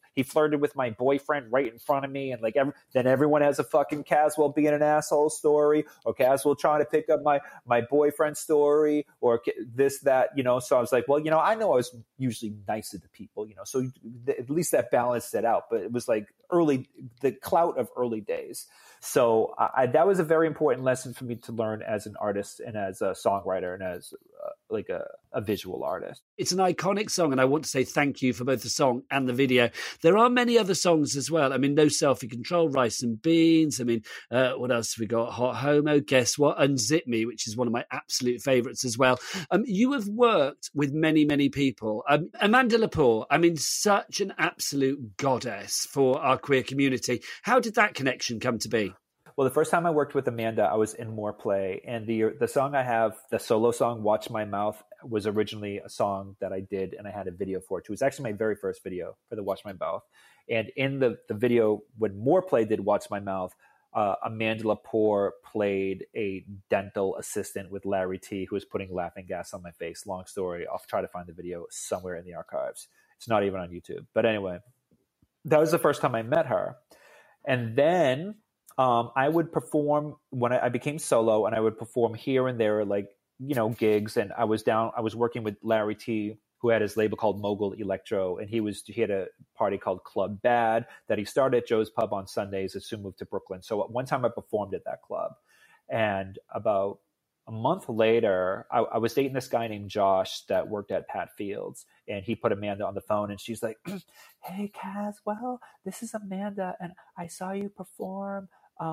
he flirted with my boyfriend right in front of me, and like then everyone has a fucking Caswell being an asshole story, or Caswell trying to pick up my boyfriend story, or this, that, you know. So I was like, well, you know, I know I was usually nicer to people, you know, so at least that balanced it out. But it was like the clout of early days. So that was a very important lesson for me to learn as an artist and as a songwriter and as like a visual artist. It's an iconic song, and I want to say thank you for both the song and the video. There are many other songs as well. I mean, No Selfie Control, Rice and Beans. I mean, what else have we got? Hot Homo, Guess What? Unzip Me, which is one of my absolute favourites as well. You have worked with many, many people. Amanda Lepore, I mean, such an absolute goddess for our queer community. How did that connection come to be? Well, the first time I worked with Amanda, I was in More Play, and the song I have, the solo song, Watch My Mouth, was originally a song that I did, and I had a video for it too. It was actually my very first video for the Watch My Mouth. And in the video, when More Play did Watch My Mouth, Amanda Lepore played a dental assistant with Larry T, who was putting laughing gas on my face. Long story. I'll try to find the video somewhere in the archives. It's not even on YouTube. But anyway, that was the first time I met her. And then I would perform when I became solo, and I would perform here and there, like, you know, gigs. And I was working with Larry T, who had his label called Mogul Electro, and he had a party called Club Bad that he started at Joe's Pub on Sundays and soon moved to Brooklyn. So one time I performed at that club, and about a month later, I was dating this guy named Josh that worked at Pat Fields, and he put Amanda on the phone, and she's like, "Hey, Caswell, this is Amanda, and I saw you perform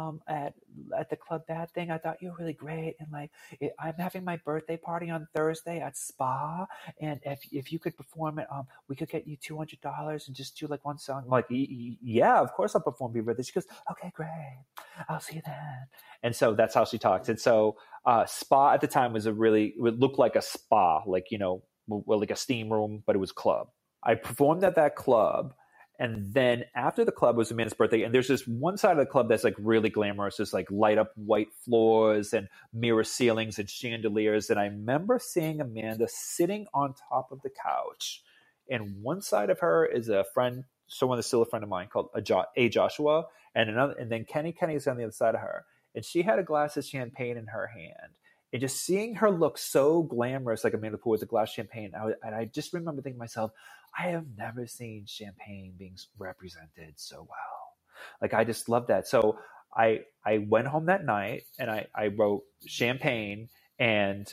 at the Club Bad thing. I thought you were really great, and like I'm having my birthday party on Thursday at Spa, and if you could perform it, we could get you $200 and just do like one song." I'm like, yeah, of course I'll perform your birthday. She goes, "Okay, great, I'll see you then." And so that's how she talks. And so Spa at the time it would look like a spa, like, you know, like a steam room, but it was club. I performed at that club. And then after the club was Amanda's birthday, and there's this one side of the club that's like really glamorous. There's like light up white floors and mirror ceilings and chandeliers. And I remember seeing Amanda sitting on top of the couch. And one side of her is a friend, someone that's still a friend of mine called A. Joshua. And then Kenny is on the other side of her. And she had a glass of champagne in her hand. And just seeing her look so glamorous, like Amanda Lepore with a glass of champagne, I just remember thinking to myself, I have never seen champagne being represented so well. Like, I just love that. So I went home that night and I wrote Champagne. And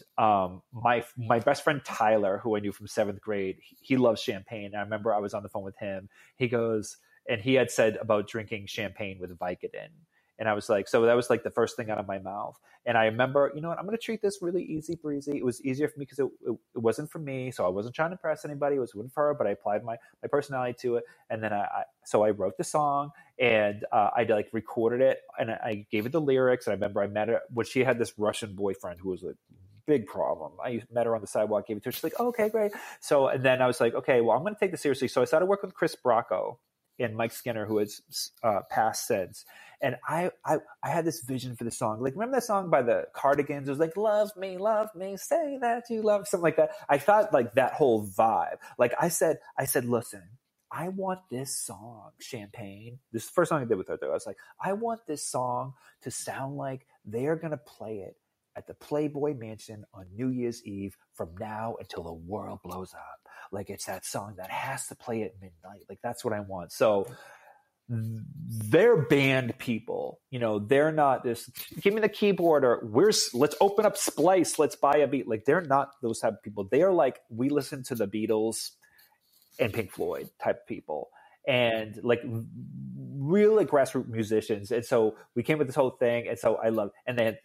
my best friend Tyler, who I knew from 7th grade, he loves champagne. And I remember I was on the phone with him. He goes, and he had said about drinking champagne with Vicodin. And I was like, so that was like the first thing out of my mouth. And I remember, you know what, I'm going to treat this really easy breezy. It was easier for me because it wasn't for me. So I wasn't trying to impress anybody. It was for her, but I applied my personality to it. And then I wrote the song, and I like recorded it, and I gave it the lyrics. And I remember I met her when she had this Russian boyfriend who was a big problem. I met her on the sidewalk, gave it to her. She's like, oh, okay, great. So, and then I was like, okay, well, I'm going to take this seriously. So I started working with Chris Bracco and Mike Skinner, who has passed since. And I had this vision for the song. Like, remember that song by the Cardigans? It was like, love me, say that you love, something like that. I thought like that whole vibe. Like I said, listen, I want this song, Champagne. This is the first song I did with her, though. I was like, I want this song to sound like they're going to play it at the Playboy Mansion on New Year's Eve from now until the world blows up. Like, it's that song that has to play at midnight. Like, that's what I want. So they're band people, you know, they're not this, give me the keyboard, or let's open up Splice, let's buy a beat. Like, they're not those type of people. They are like, we listen to the Beatles and Pink Floyd type of people, and like really grassroots musicians. And so we came with this whole thing. And so I love, and then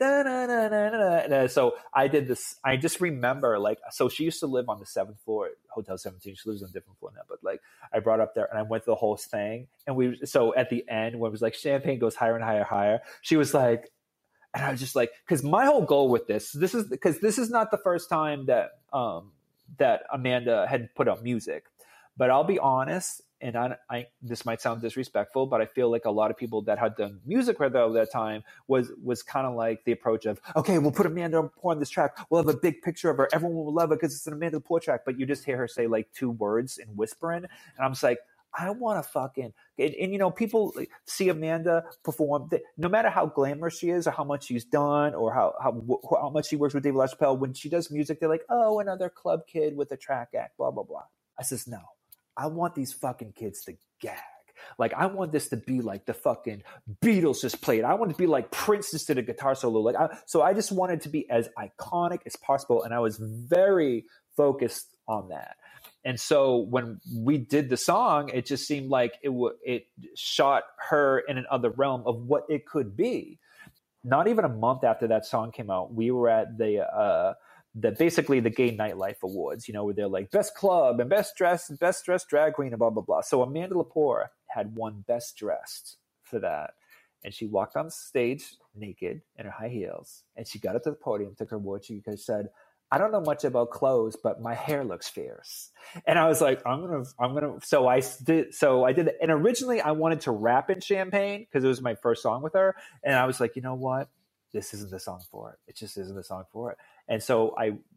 so I did this. I just remember, like, so she used to live on the 7th floor at Hotel 17. She lives on a different floor now, but like I brought up there and I went through the whole thing. And so at the end, when it was like Champagne goes higher and higher, higher, she was like, and I was just like, because my whole goal with this is not the first time that that Amanda had put out music. But I'll be honest, and I this might sound disrespectful, but I feel like a lot of people that had done music with her at that time was kind of like the approach of, okay, we'll put Amanda Lepore on this track. We'll have a big picture of her. Everyone will love it because it's an Amanda Lepore track. But you just hear her say like 2 words and whispering. And I'm just like, I want to fucking, and people see Amanda perform, no matter how glamorous she is or how much she's done or how much she works with David LaChapelle, when she does music, they're like, oh, another club kid with a track act, blah, blah, blah. I says, no, I want these fucking kids to gag. Like, I want this to be like the fucking Beatles just played. I want it to be like Prince just did a guitar solo. So I just wanted to be as iconic as possible. And I was very focused on that. And so when we did the song, it just seemed like it shot her in another realm of what it could be. Not even a month after that song came out, we were at the basically the Gay Nightlife Awards, where they're like best club and best dressed drag queen and blah, blah, blah. So Amanda Lepore had won best dressed for that. And she walked on stage naked in her high heels. And she got up to the podium, took her award. She said, I don't know much about clothes, but my hair looks fierce. And I was like, I'm gonna. So I did it. And originally I wanted to rap in Champagne because it was my first song with her. And I was like, you know what? This isn't the song for it. It just isn't the song for it. And so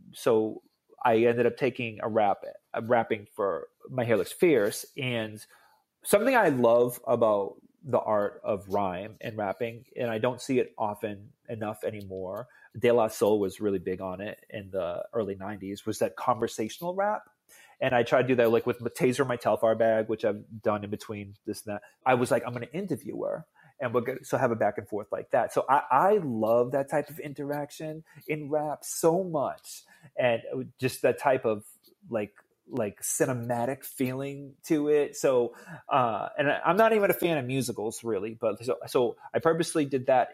I ended up taking rapping for My Hair Looks Fierce. And something I love about the art of rhyme and rapping, and I don't see it often enough anymore. De La Soul was really big on it in the early 90s, was that conversational rap. And I tried to do that like with Taser My Telfar Bag, which I've done in between this and that. I was like, I'm going to interview her. And we're going to have a back and forth like that. So I love that type of interaction in rap so much. And just that type of like cinematic feeling to it. So, and I'm not even a fan of musicals really, but so I purposely did that.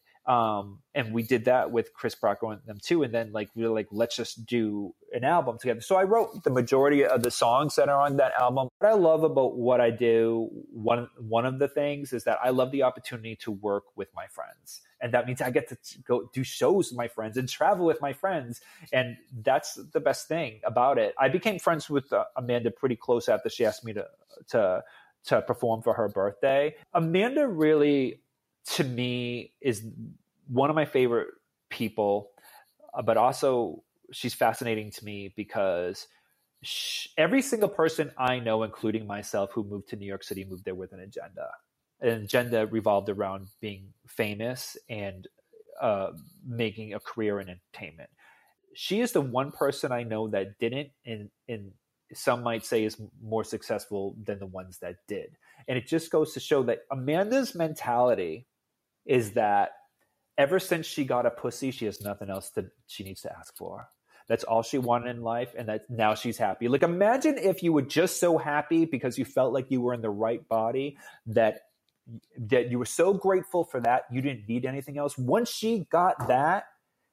And we did that with Chris Brock and them too. And then we were like, let's just do an album together. So I wrote the majority of the songs that are on that album. What I love about what I do, one of the things is that I love the opportunity to work with my friends. And that means I get to go do shows with my friends and travel with my friends. And that's the best thing about it. I became friends with Amanda pretty close after she asked me to perform for her birthday. Amanda really, to me, is one of my favorite people, but also she's fascinating to me because every single person I know, including myself, who moved to New York City, moved there with an agenda. An agenda revolved around being famous and making a career in entertainment. She is the one person I know that didn't, and some might say is more successful than the ones that did. And it just goes to show that Amanda's mentality is that ever since she got a pussy, she has nothing else she needs to ask for. That's all she wanted in life, and that now she's happy. Like, imagine if you were just so happy because you felt like you were in the right body, that you were so grateful for that, you didn't need anything else. Once she got that,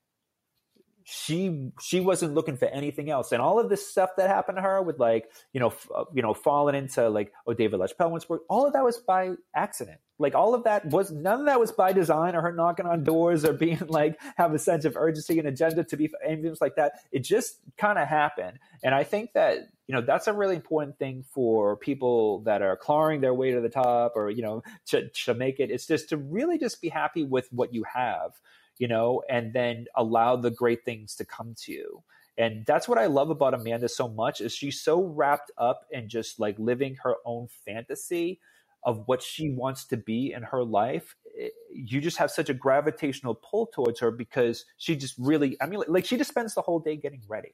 she wasn't looking for anything else. And all of this stuff that happened to her with falling into David LaChapelle once, all of that was by accident. None of that was by design or her knocking on doors or being have a sense of urgency and agenda to be anything like that. It just kind of happened. And I think that, that's a really important thing for people that are clawing their way to the top or, to make it. It's just to really just be happy with what you have, and then allow the great things to come to you. And that's what I love about Amanda so much, is she's so wrapped up in just living her own fantasy of what she wants to be in her life. You just have such a gravitational pull towards her because she just really, she just spends the whole day getting ready.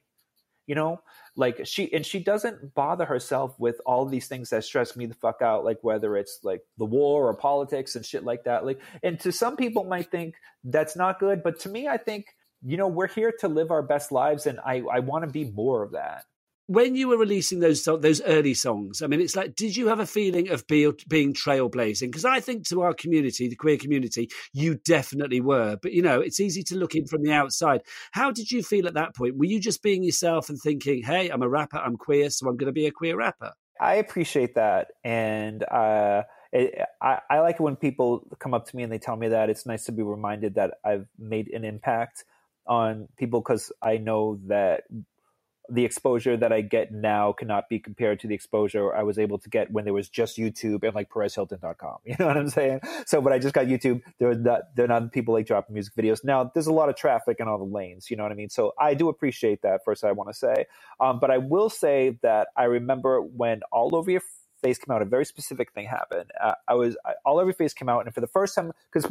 She doesn't bother herself with all these things that stress me the fuck out, whether it's the war or politics and shit like that. And to some people might think that's not good, but to me, I think, we're here to live our best lives, and I want to be more of that. When you were releasing those early songs, it's did you have a feeling of being trailblazing? Because I think to our community, the queer community, you definitely were. But, it's easy to look in from the outside. How did you feel at that point? Were you just being yourself and thinking, hey, I'm a rapper, I'm queer, so I'm going to be a queer rapper? I appreciate that. And I like it when people come up to me and they tell me that. It's nice to be reminded that I've made an impact on people, because I know that the exposure that I get now cannot be compared to the exposure I was able to get when there was just YouTube and PerezHilton.com. You know what I'm saying? So when I just got YouTube, there are not people dropping music videos. Now there's a lot of traffic in all the lanes. You know what I mean? So I do appreciate that, first I want to say. But I will say that I remember when All Over Your Face came out, a very specific thing happened. All Over Your Face came out, and for the first time, because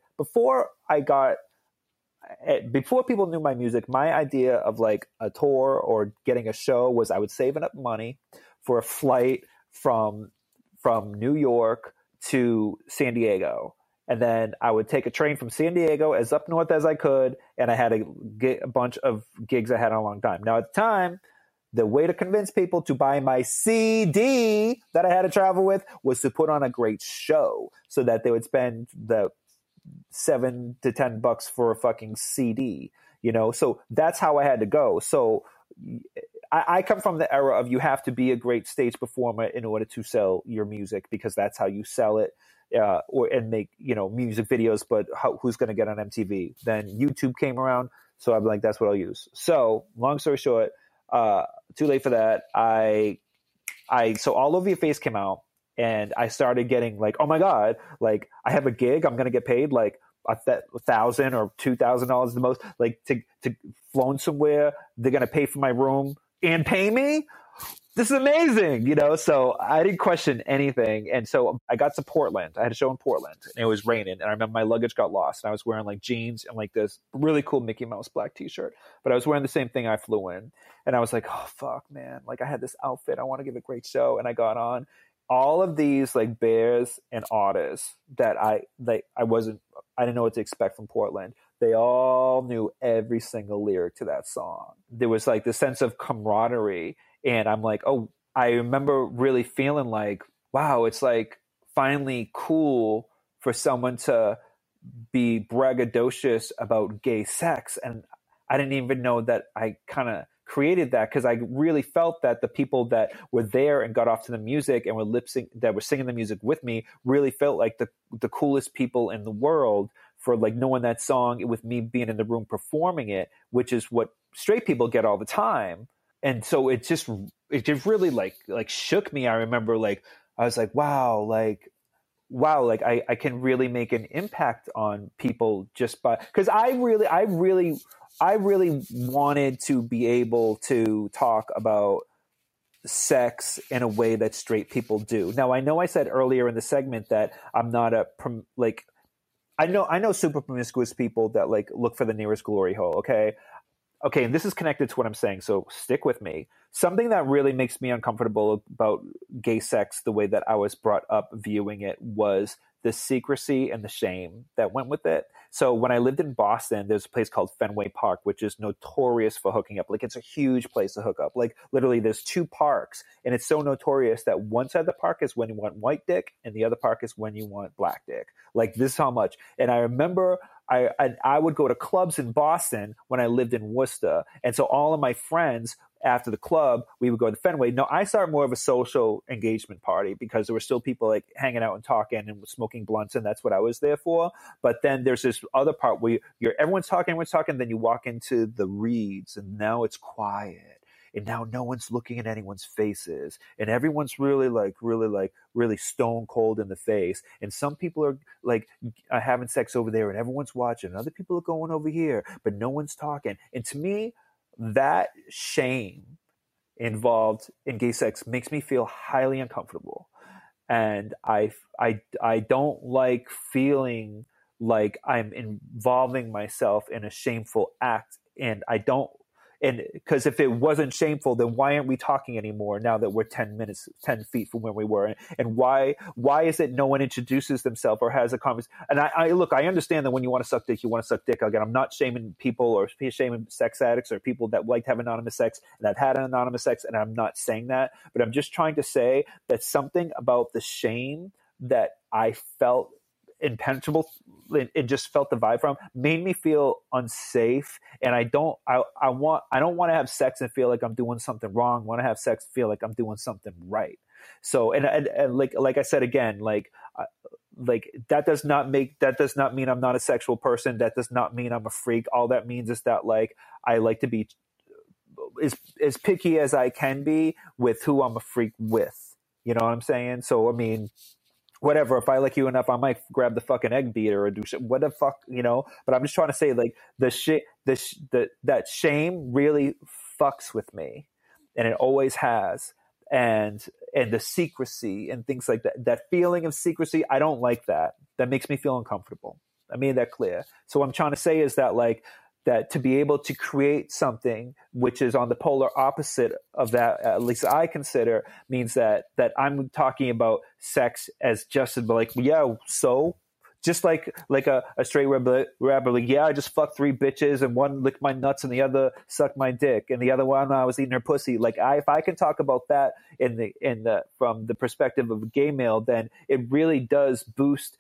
before people knew my music, my idea of like a tour or getting a show was I would save enough money for a flight from New York to San Diego. And then I would take a train from San Diego as up north as I could. And I had a bunch of gigs I had in a long time. Now, at the time, the way to convince people to buy my CD that I had to travel with was to put on a great show so that they would spend the $7 to $10 for a fucking CD, you know? So that's how I had to go. So I come from the era of you have to be a great stage performer in order to sell your music, because that's how you sell it. And make, you know, music videos, but who's going to get on MTV? Then YouTube came around, so I'm like, that's what I'll use. So long story short, too late for that. So All Over Your Face came out, and I started getting like, oh my God, like I have a gig, I'm going to get paid like $1,000 or $2,000 the most, like to flown somewhere. They're going to pay for my room and pay me. This is amazing, you know? So I didn't question anything. And so I got to Portland. I had a show in Portland, and it was raining. And I remember my luggage got lost, and I was wearing like jeans and like this really cool Mickey Mouse black t-shirt. But I was wearing the same thing I flew in. And I was like, oh, fuck, man. Like I had this outfit. I want to give a great show. And I got on all of these like bears and otters that I didn't know what to expect from Portland. They all knew every single lyric to that song. There was like this sense of camaraderie. And I'm like, oh, I remember really feeling like, wow, it's like finally cool for someone to be braggadocious about gay sex. And I didn't even know that I kind of created that, because I really felt that the people that were there and got off to the music and were that were singing the music with me really felt like the coolest people in the world for like knowing that song with me being in the room performing it, which is what straight people get all the time. And so it just really like shook me. I remember like, I was like, wow, like I can really make an impact on people just by, because I really wanted to be able to talk about sex in a way that straight people do. Now, I know I said earlier in the segment that I'm not I know super promiscuous people that like look for the nearest glory hole. Okay, and this is connected to what I'm saying, so stick with me. Something that really makes me uncomfortable about gay sex, the way that I was brought up viewing it, was the secrecy and the shame that went with it. So when I lived in Boston, there's a place called Fenway Park, which is notorious for hooking up. Like, it's a huge place to hook up. Like, literally, there's two parks, and it's so notorious that one side of the park is when you want white dick, and the other park is when you want black dick. Like, this is how much. And I remember I would go to clubs in Boston when I lived in Worcester. And so all of my friends, after the club, we would go to Fenway. No, I started more of a social engagement party because there were still people like hanging out and talking and smoking blunts, and that's what I was there for. But then there's this other part where everyone's talking, then you walk into the reeds, and now it's quiet. And now no one's looking at anyone's faces, and everyone's really stone cold in the face. And some people are like having sex over there, and everyone's watching. And other people are going over here, but no one's talking. And to me, that shame involved in gay sex makes me feel highly uncomfortable. And I don't like feeling like I'm involving myself in a shameful act. And because if it wasn't shameful, then why aren't we talking anymore now that we're 10 feet from where we were? And why is it no one introduces themselves or has a conversation? And I understand that when you want to suck dick, you want to suck dick. Again, I'm not shaming people or shaming sex addicts or people that like to have anonymous sex, and I've had anonymous sex, and I'm not saying that, but I'm just trying to say that something about the shame that I felt impenetrable and just felt the vibe from made me feel unsafe. And I don't want to have sex and feel like I'm doing something wrong. I want to have sex and feel like I'm doing something right. So and like I said again, like that does not mean I'm not a sexual person. That does not mean I'm a freak. All that means is that like I like to be as picky as I can be with who I'm a freak with. You know what I'm saying? So I mean, whatever, if I like you enough, I might grab the fucking egg beater or do shit. What the fuck, you know? But I'm just trying to say, like, that shame really fucks with me, and it always has. and the secrecy and things like that. That feeling of secrecy, I don't like that. That makes me feel uncomfortable. I made that clear. So what I'm trying to say is that like that to be able to create something which is on the polar opposite of that, at least I consider, means that I'm talking about sex as just like, yeah, so just like a straight rapper, like, yeah, I just fucked 3 bitches and one licked my nuts and the other sucked my dick and the other one I was eating her pussy. Like if I can talk about that in the from the perspective of a gay male, then it really does boost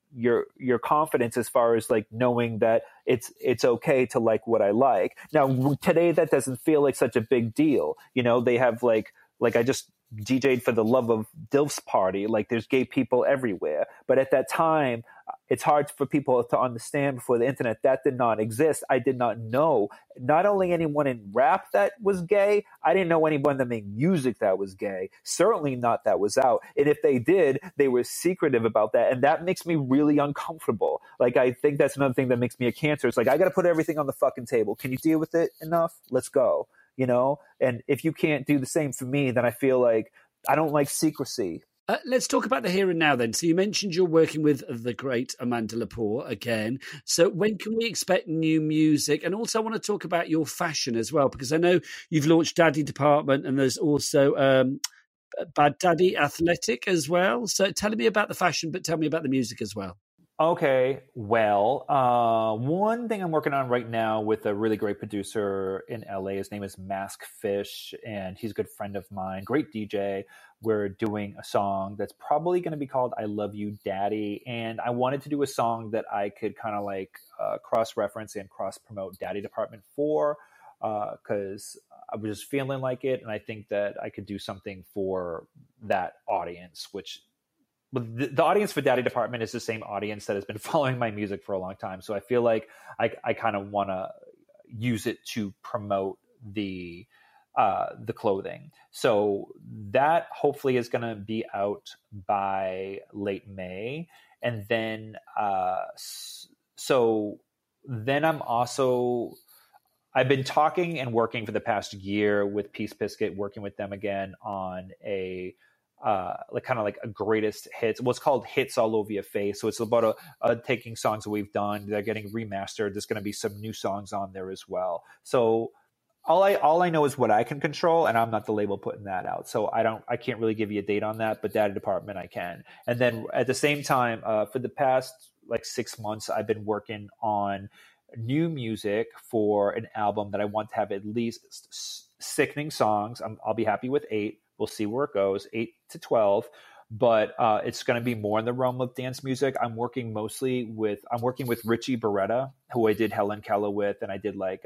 your confidence as far as like knowing that it's okay to like what I like. Now today that doesn't feel like such a big deal. You know, they have like I just DJ'd for the Love of Dilf's party. Like there's gay people everywhere. But at that time, it's hard for people to understand before the internet that did not exist. I did not know not only anyone in rap that was gay, I didn't know anyone that made music that was gay. Certainly not that was out. And if they did, they were secretive about that. And that makes me really uncomfortable. Like I think that's another thing that makes me a cancer. It's like, I got to put everything on the fucking table. Can you deal with it enough? Let's go. You know, and if you can't do the same for me, then I feel like I don't like secrecy. Let's talk about the here and now then. So you mentioned you're working with the great Amanda Lepore again. So when can we expect new music? And also I want to talk about your fashion as well, because I know you've launched Daddy Department and there's also Bad Daddy Athletic as well. So tell me about the fashion, but tell me about the music as well. Okay, well, one thing I'm working on right now with a really great producer in LA, his name is Mask Fish, and he's a good friend of mine, great DJ. We're doing a song that's probably going to be called I Love You, Daddy. And I wanted to do a song that I could kind of like cross-reference and cross-promote Daddy Department for, because I was just feeling like it. And I think that I could do something for that audience, which the audience for Daddy Department is the same audience that has been following my music for a long time. So I feel like I kind of want to use it to promote the clothing. So that hopefully is going to be out by late May. And then, so then I've been talking and working for the past year with Peace Biscuit, working with them again on a kind of like a greatest hits, what's called Hits All Over Your Face. So it's about taking songs that we've done, they're getting remastered. There's going to be some new songs on there as well. So all I know is what I can control, and I'm not the label putting that out. So I can't really give you a date on that, but Daddy Department I can. And then at the same time, for the past like 6 months, I've been working on new music for an album that I want to have at least sickening songs. I'll be happy with 8. We'll see where it goes, 8 to 12. But it's going to be more in the realm of dance music. I'm working with Richie Beretta, who I did Helen Keller with, and I did like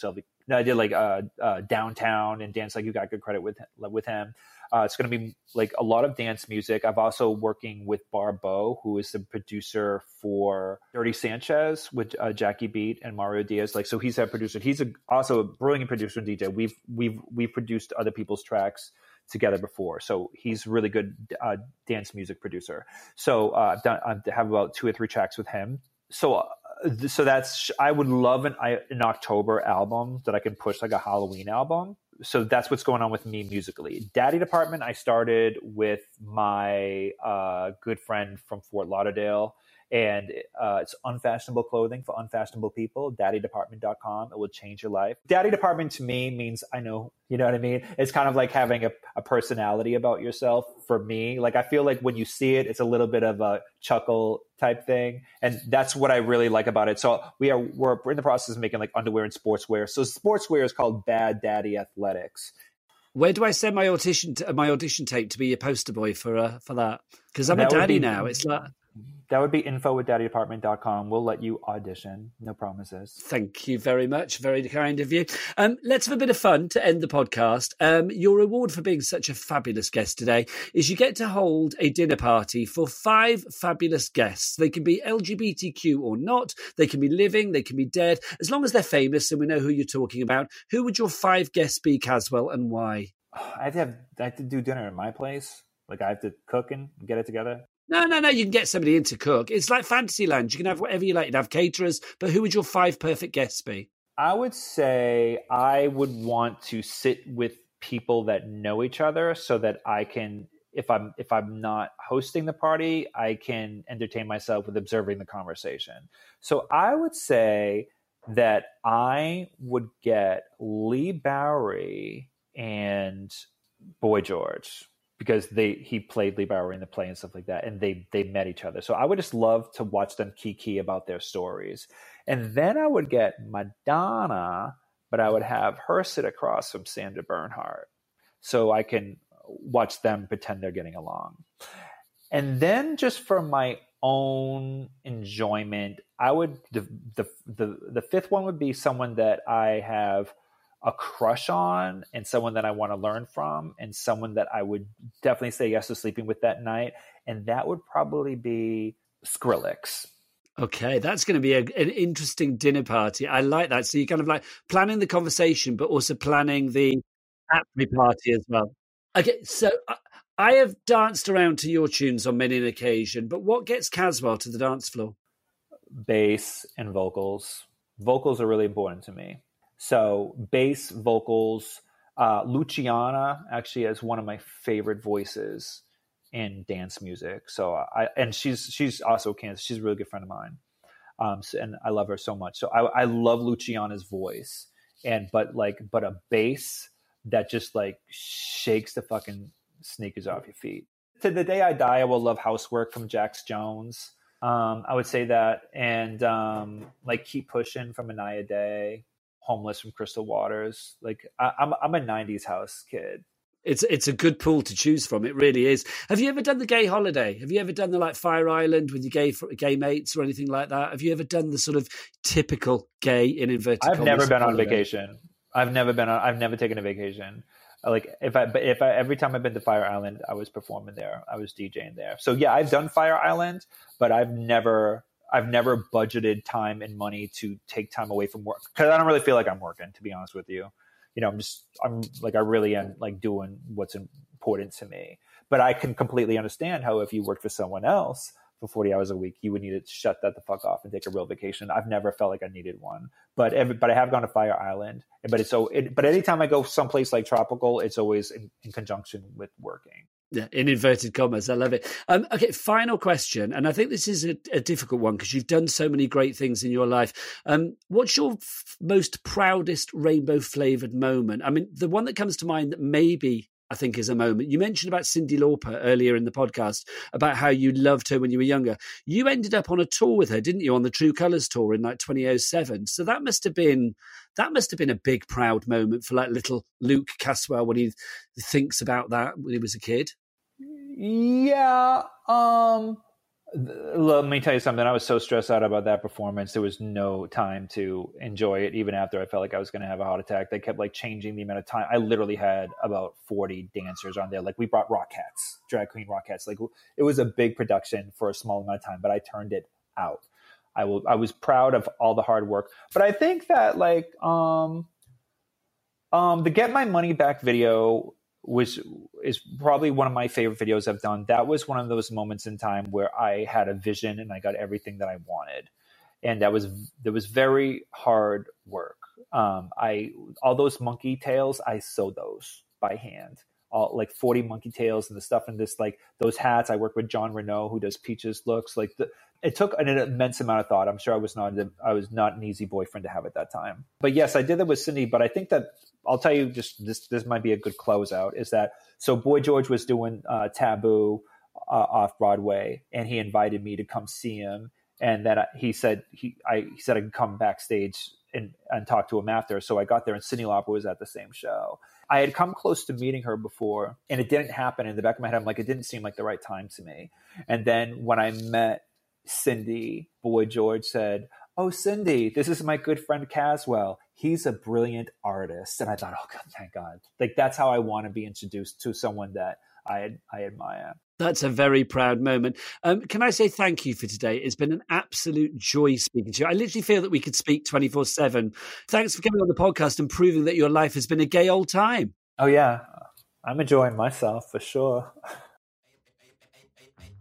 Downtown and Dance Like You Got Good Credit with him. It's going to be like a lot of dance music. I've also working with Barbeau, who is the producer for Dirty Sanchez with Jackie Beat and Mario Diaz. Like, so he's a producer. He's also a brilliant producer and DJ. We've produced other people's tracks together before, so he's a really good dance music producer. So I have about 2 or 3 tracks with him. So that's, I would love an October album that I can push like a Halloween album. So that's what's going on with me musically. Daddy Department, I started with my good friend from Fort Lauderdale, and it's unfashionable clothing for unfashionable people, daddydepartment.com. It will change your life. Daddy Department to me means, I know, you know what I mean? It's kind of like having a personality about yourself for me. Like, I feel like when you see it, it's a little bit of a chuckle type thing. And that's what I really like about it. So we're in the process of making like underwear and sportswear. So sportswear is called Bad Daddy Athletics. Where do I send my audition tape to be your poster boy for that? Because I'm a daddy now. It's like... That would be info@daddydepartment.com. We'll let you audition. No promises. Thank you very much. Very kind of you. Let's have a bit of fun to end the podcast. Your reward for being such a fabulous guest today is you get to hold a dinner party for 5 fabulous guests. They can be LGBTQ or not. They can be living. They can be dead. As long as they're famous and we know who you're talking about. Who would your 5 guests be, Caswell, and why? I have to do dinner at my place. Like, I have to cook and get it together. No. You can get somebody in to cook. It's like Fantasyland. You can have whatever you like. You'd have caterers. But who would your 5 perfect guests be? I would say I would want to sit with people that know each other so that I can, if I'm not hosting the party, I can entertain myself with observing the conversation. So I would say that I would get Lee Bowery and Boy George, because he played Lee Bowery in the play and stuff like that, and they met each other. So I would just love to watch them kiki about their stories. And then I would get Madonna, but I would have her sit across from Sandra Bernhard, so I can watch them pretend they're getting along. And then just for my own enjoyment, I would the fifth one would be someone that I have a crush on, and someone that I want to learn from, and someone that I would definitely say yes to sleeping with that night. And that would probably be Skrillex. Okay, that's going to be an interesting dinner party. I like that. So you're kind of like planning the conversation, but also planning the after party as well. Okay, so I have danced around to your tunes on many an occasion, but what gets Caswell to the dance floor? Bass and vocals. Vocals are really important to me. So bass, vocals. Luciana actually has one of my favorite voices in dance music. So she's also Kansas. She's a really good friend of mine. And I love her so much. So I love Luciana's voice, but a bass that just like shakes the fucking sneakers off your feet. To the Day I Die, I will love Housework from Jax Jones. I would say that. And like Keep Pushing from Anaya Day, Homeless from Crystal Waters. Like I'm a 90s house kid. It's a good pool to choose from. It really is. Have you ever done the gay holiday? Have you ever done the like Fire Island with your gay mates or anything like that? Have you ever done the sort of typical gay in inverted commas? I've never been on vacation. I've never taken a vacation. Like every time I've been to Fire Island, I was performing there. I was DJing there. So yeah, I've done Fire Island, but I've never budgeted time and money to take time away from work, because I don't really feel like I'm working, to be honest with you. You know, I really am like doing what's important to me. But I can completely understand how if you worked for someone else for 40 hours a week, you would need to shut that the fuck off and take a real vacation. I've never felt like I needed one, but I have gone to Fire Island. But anytime I go someplace like tropical, it's always in conjunction with working. Yeah, in inverted commas. I love it. Okay, final question. And I think this is a difficult one because you've done so many great things in your life. What's your most proudest rainbow-flavoured moment? I mean, the one that comes to mind that maybe I think is a moment. You mentioned about Cyndi Lauper earlier in the podcast, about how you loved her when you were younger. You ended up on a tour with her, didn't you, on the True Colours tour in like 2007. So that must have been a big proud moment for like little Luke Caswell when he thinks about that when he was a kid. Yeah. Let me tell you something. I was so stressed out about that performance. There was no time to enjoy it. Even after I felt like I was going to have a heart attack, they kept like changing the amount of time. I literally had about 40 dancers on there. Like we brought Rockettes, drag queen Rockettes. Like it was a big production for a small amount of time, but I turned it out. I was proud of all the hard work, but I think that like, the Get My Money Back video is probably one of my favorite videos I've done. That was one of those moments in time where I had a vision and I got everything that I wanted. And there was very hard work. All those monkey tails, I sewed those by hand. All like 40 monkey tails and the stuff in this, like those hats. I worked with John Renault, who does Peaches looks. Like it took an immense amount of thought. I'm sure I was not an easy boyfriend to have at that time. But yes, I did that with Cyndi. But I think that I'll tell you, just this might be a good closeout. Is that so? Boy George was doing Taboo off Broadway, and he invited me to come see him. And then he said I could come backstage and talk to him after. So I got there, and Cyndi Lauper was at the same show. I had come close to meeting her before, and it didn't happen. In the back of my head, I'm like, it didn't seem like the right time to me. And then when I met Cyndi, Boy George said, "Oh, Cyndi, this is my good friend Caswell. He's a brilliant artist." And I thought, oh, God, thank God. Like, that's how I want to be introduced to someone that I admire. That's a very proud moment. Can I say thank you for today? It's been an absolute joy speaking to you. I literally feel that we could speak 24/7. Thanks for coming on the podcast and proving that your life has been a gay old time. Oh, yeah. I'm enjoying myself for sure.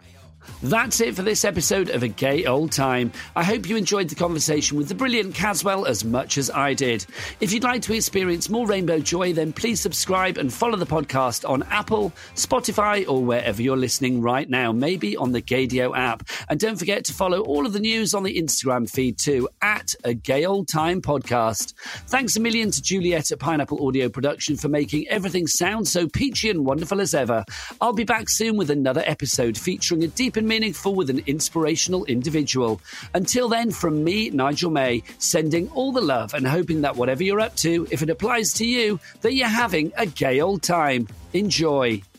That's it for this episode of A Gay Old Time. I hope you enjoyed the conversation with the brilliant Caswell as much as I did. If you'd like to experience more rainbow joy, then please subscribe and follow the podcast on Apple, Spotify, or wherever you're listening right now, maybe on the Gaydio app. And don't forget to follow all of the news on the Instagram feed too, at A Gay Old Time Podcast. Thanks a million to Juliet at Pineapple Audio Production for making everything sound so peachy and wonderful as ever. I'll be back soon with another episode featuring a deep and meaningful with an inspirational individual. Until then, from me, Nigel May, sending all the love and hoping that whatever you're up to, if it applies to you, that you're having a gay old time. Enjoy.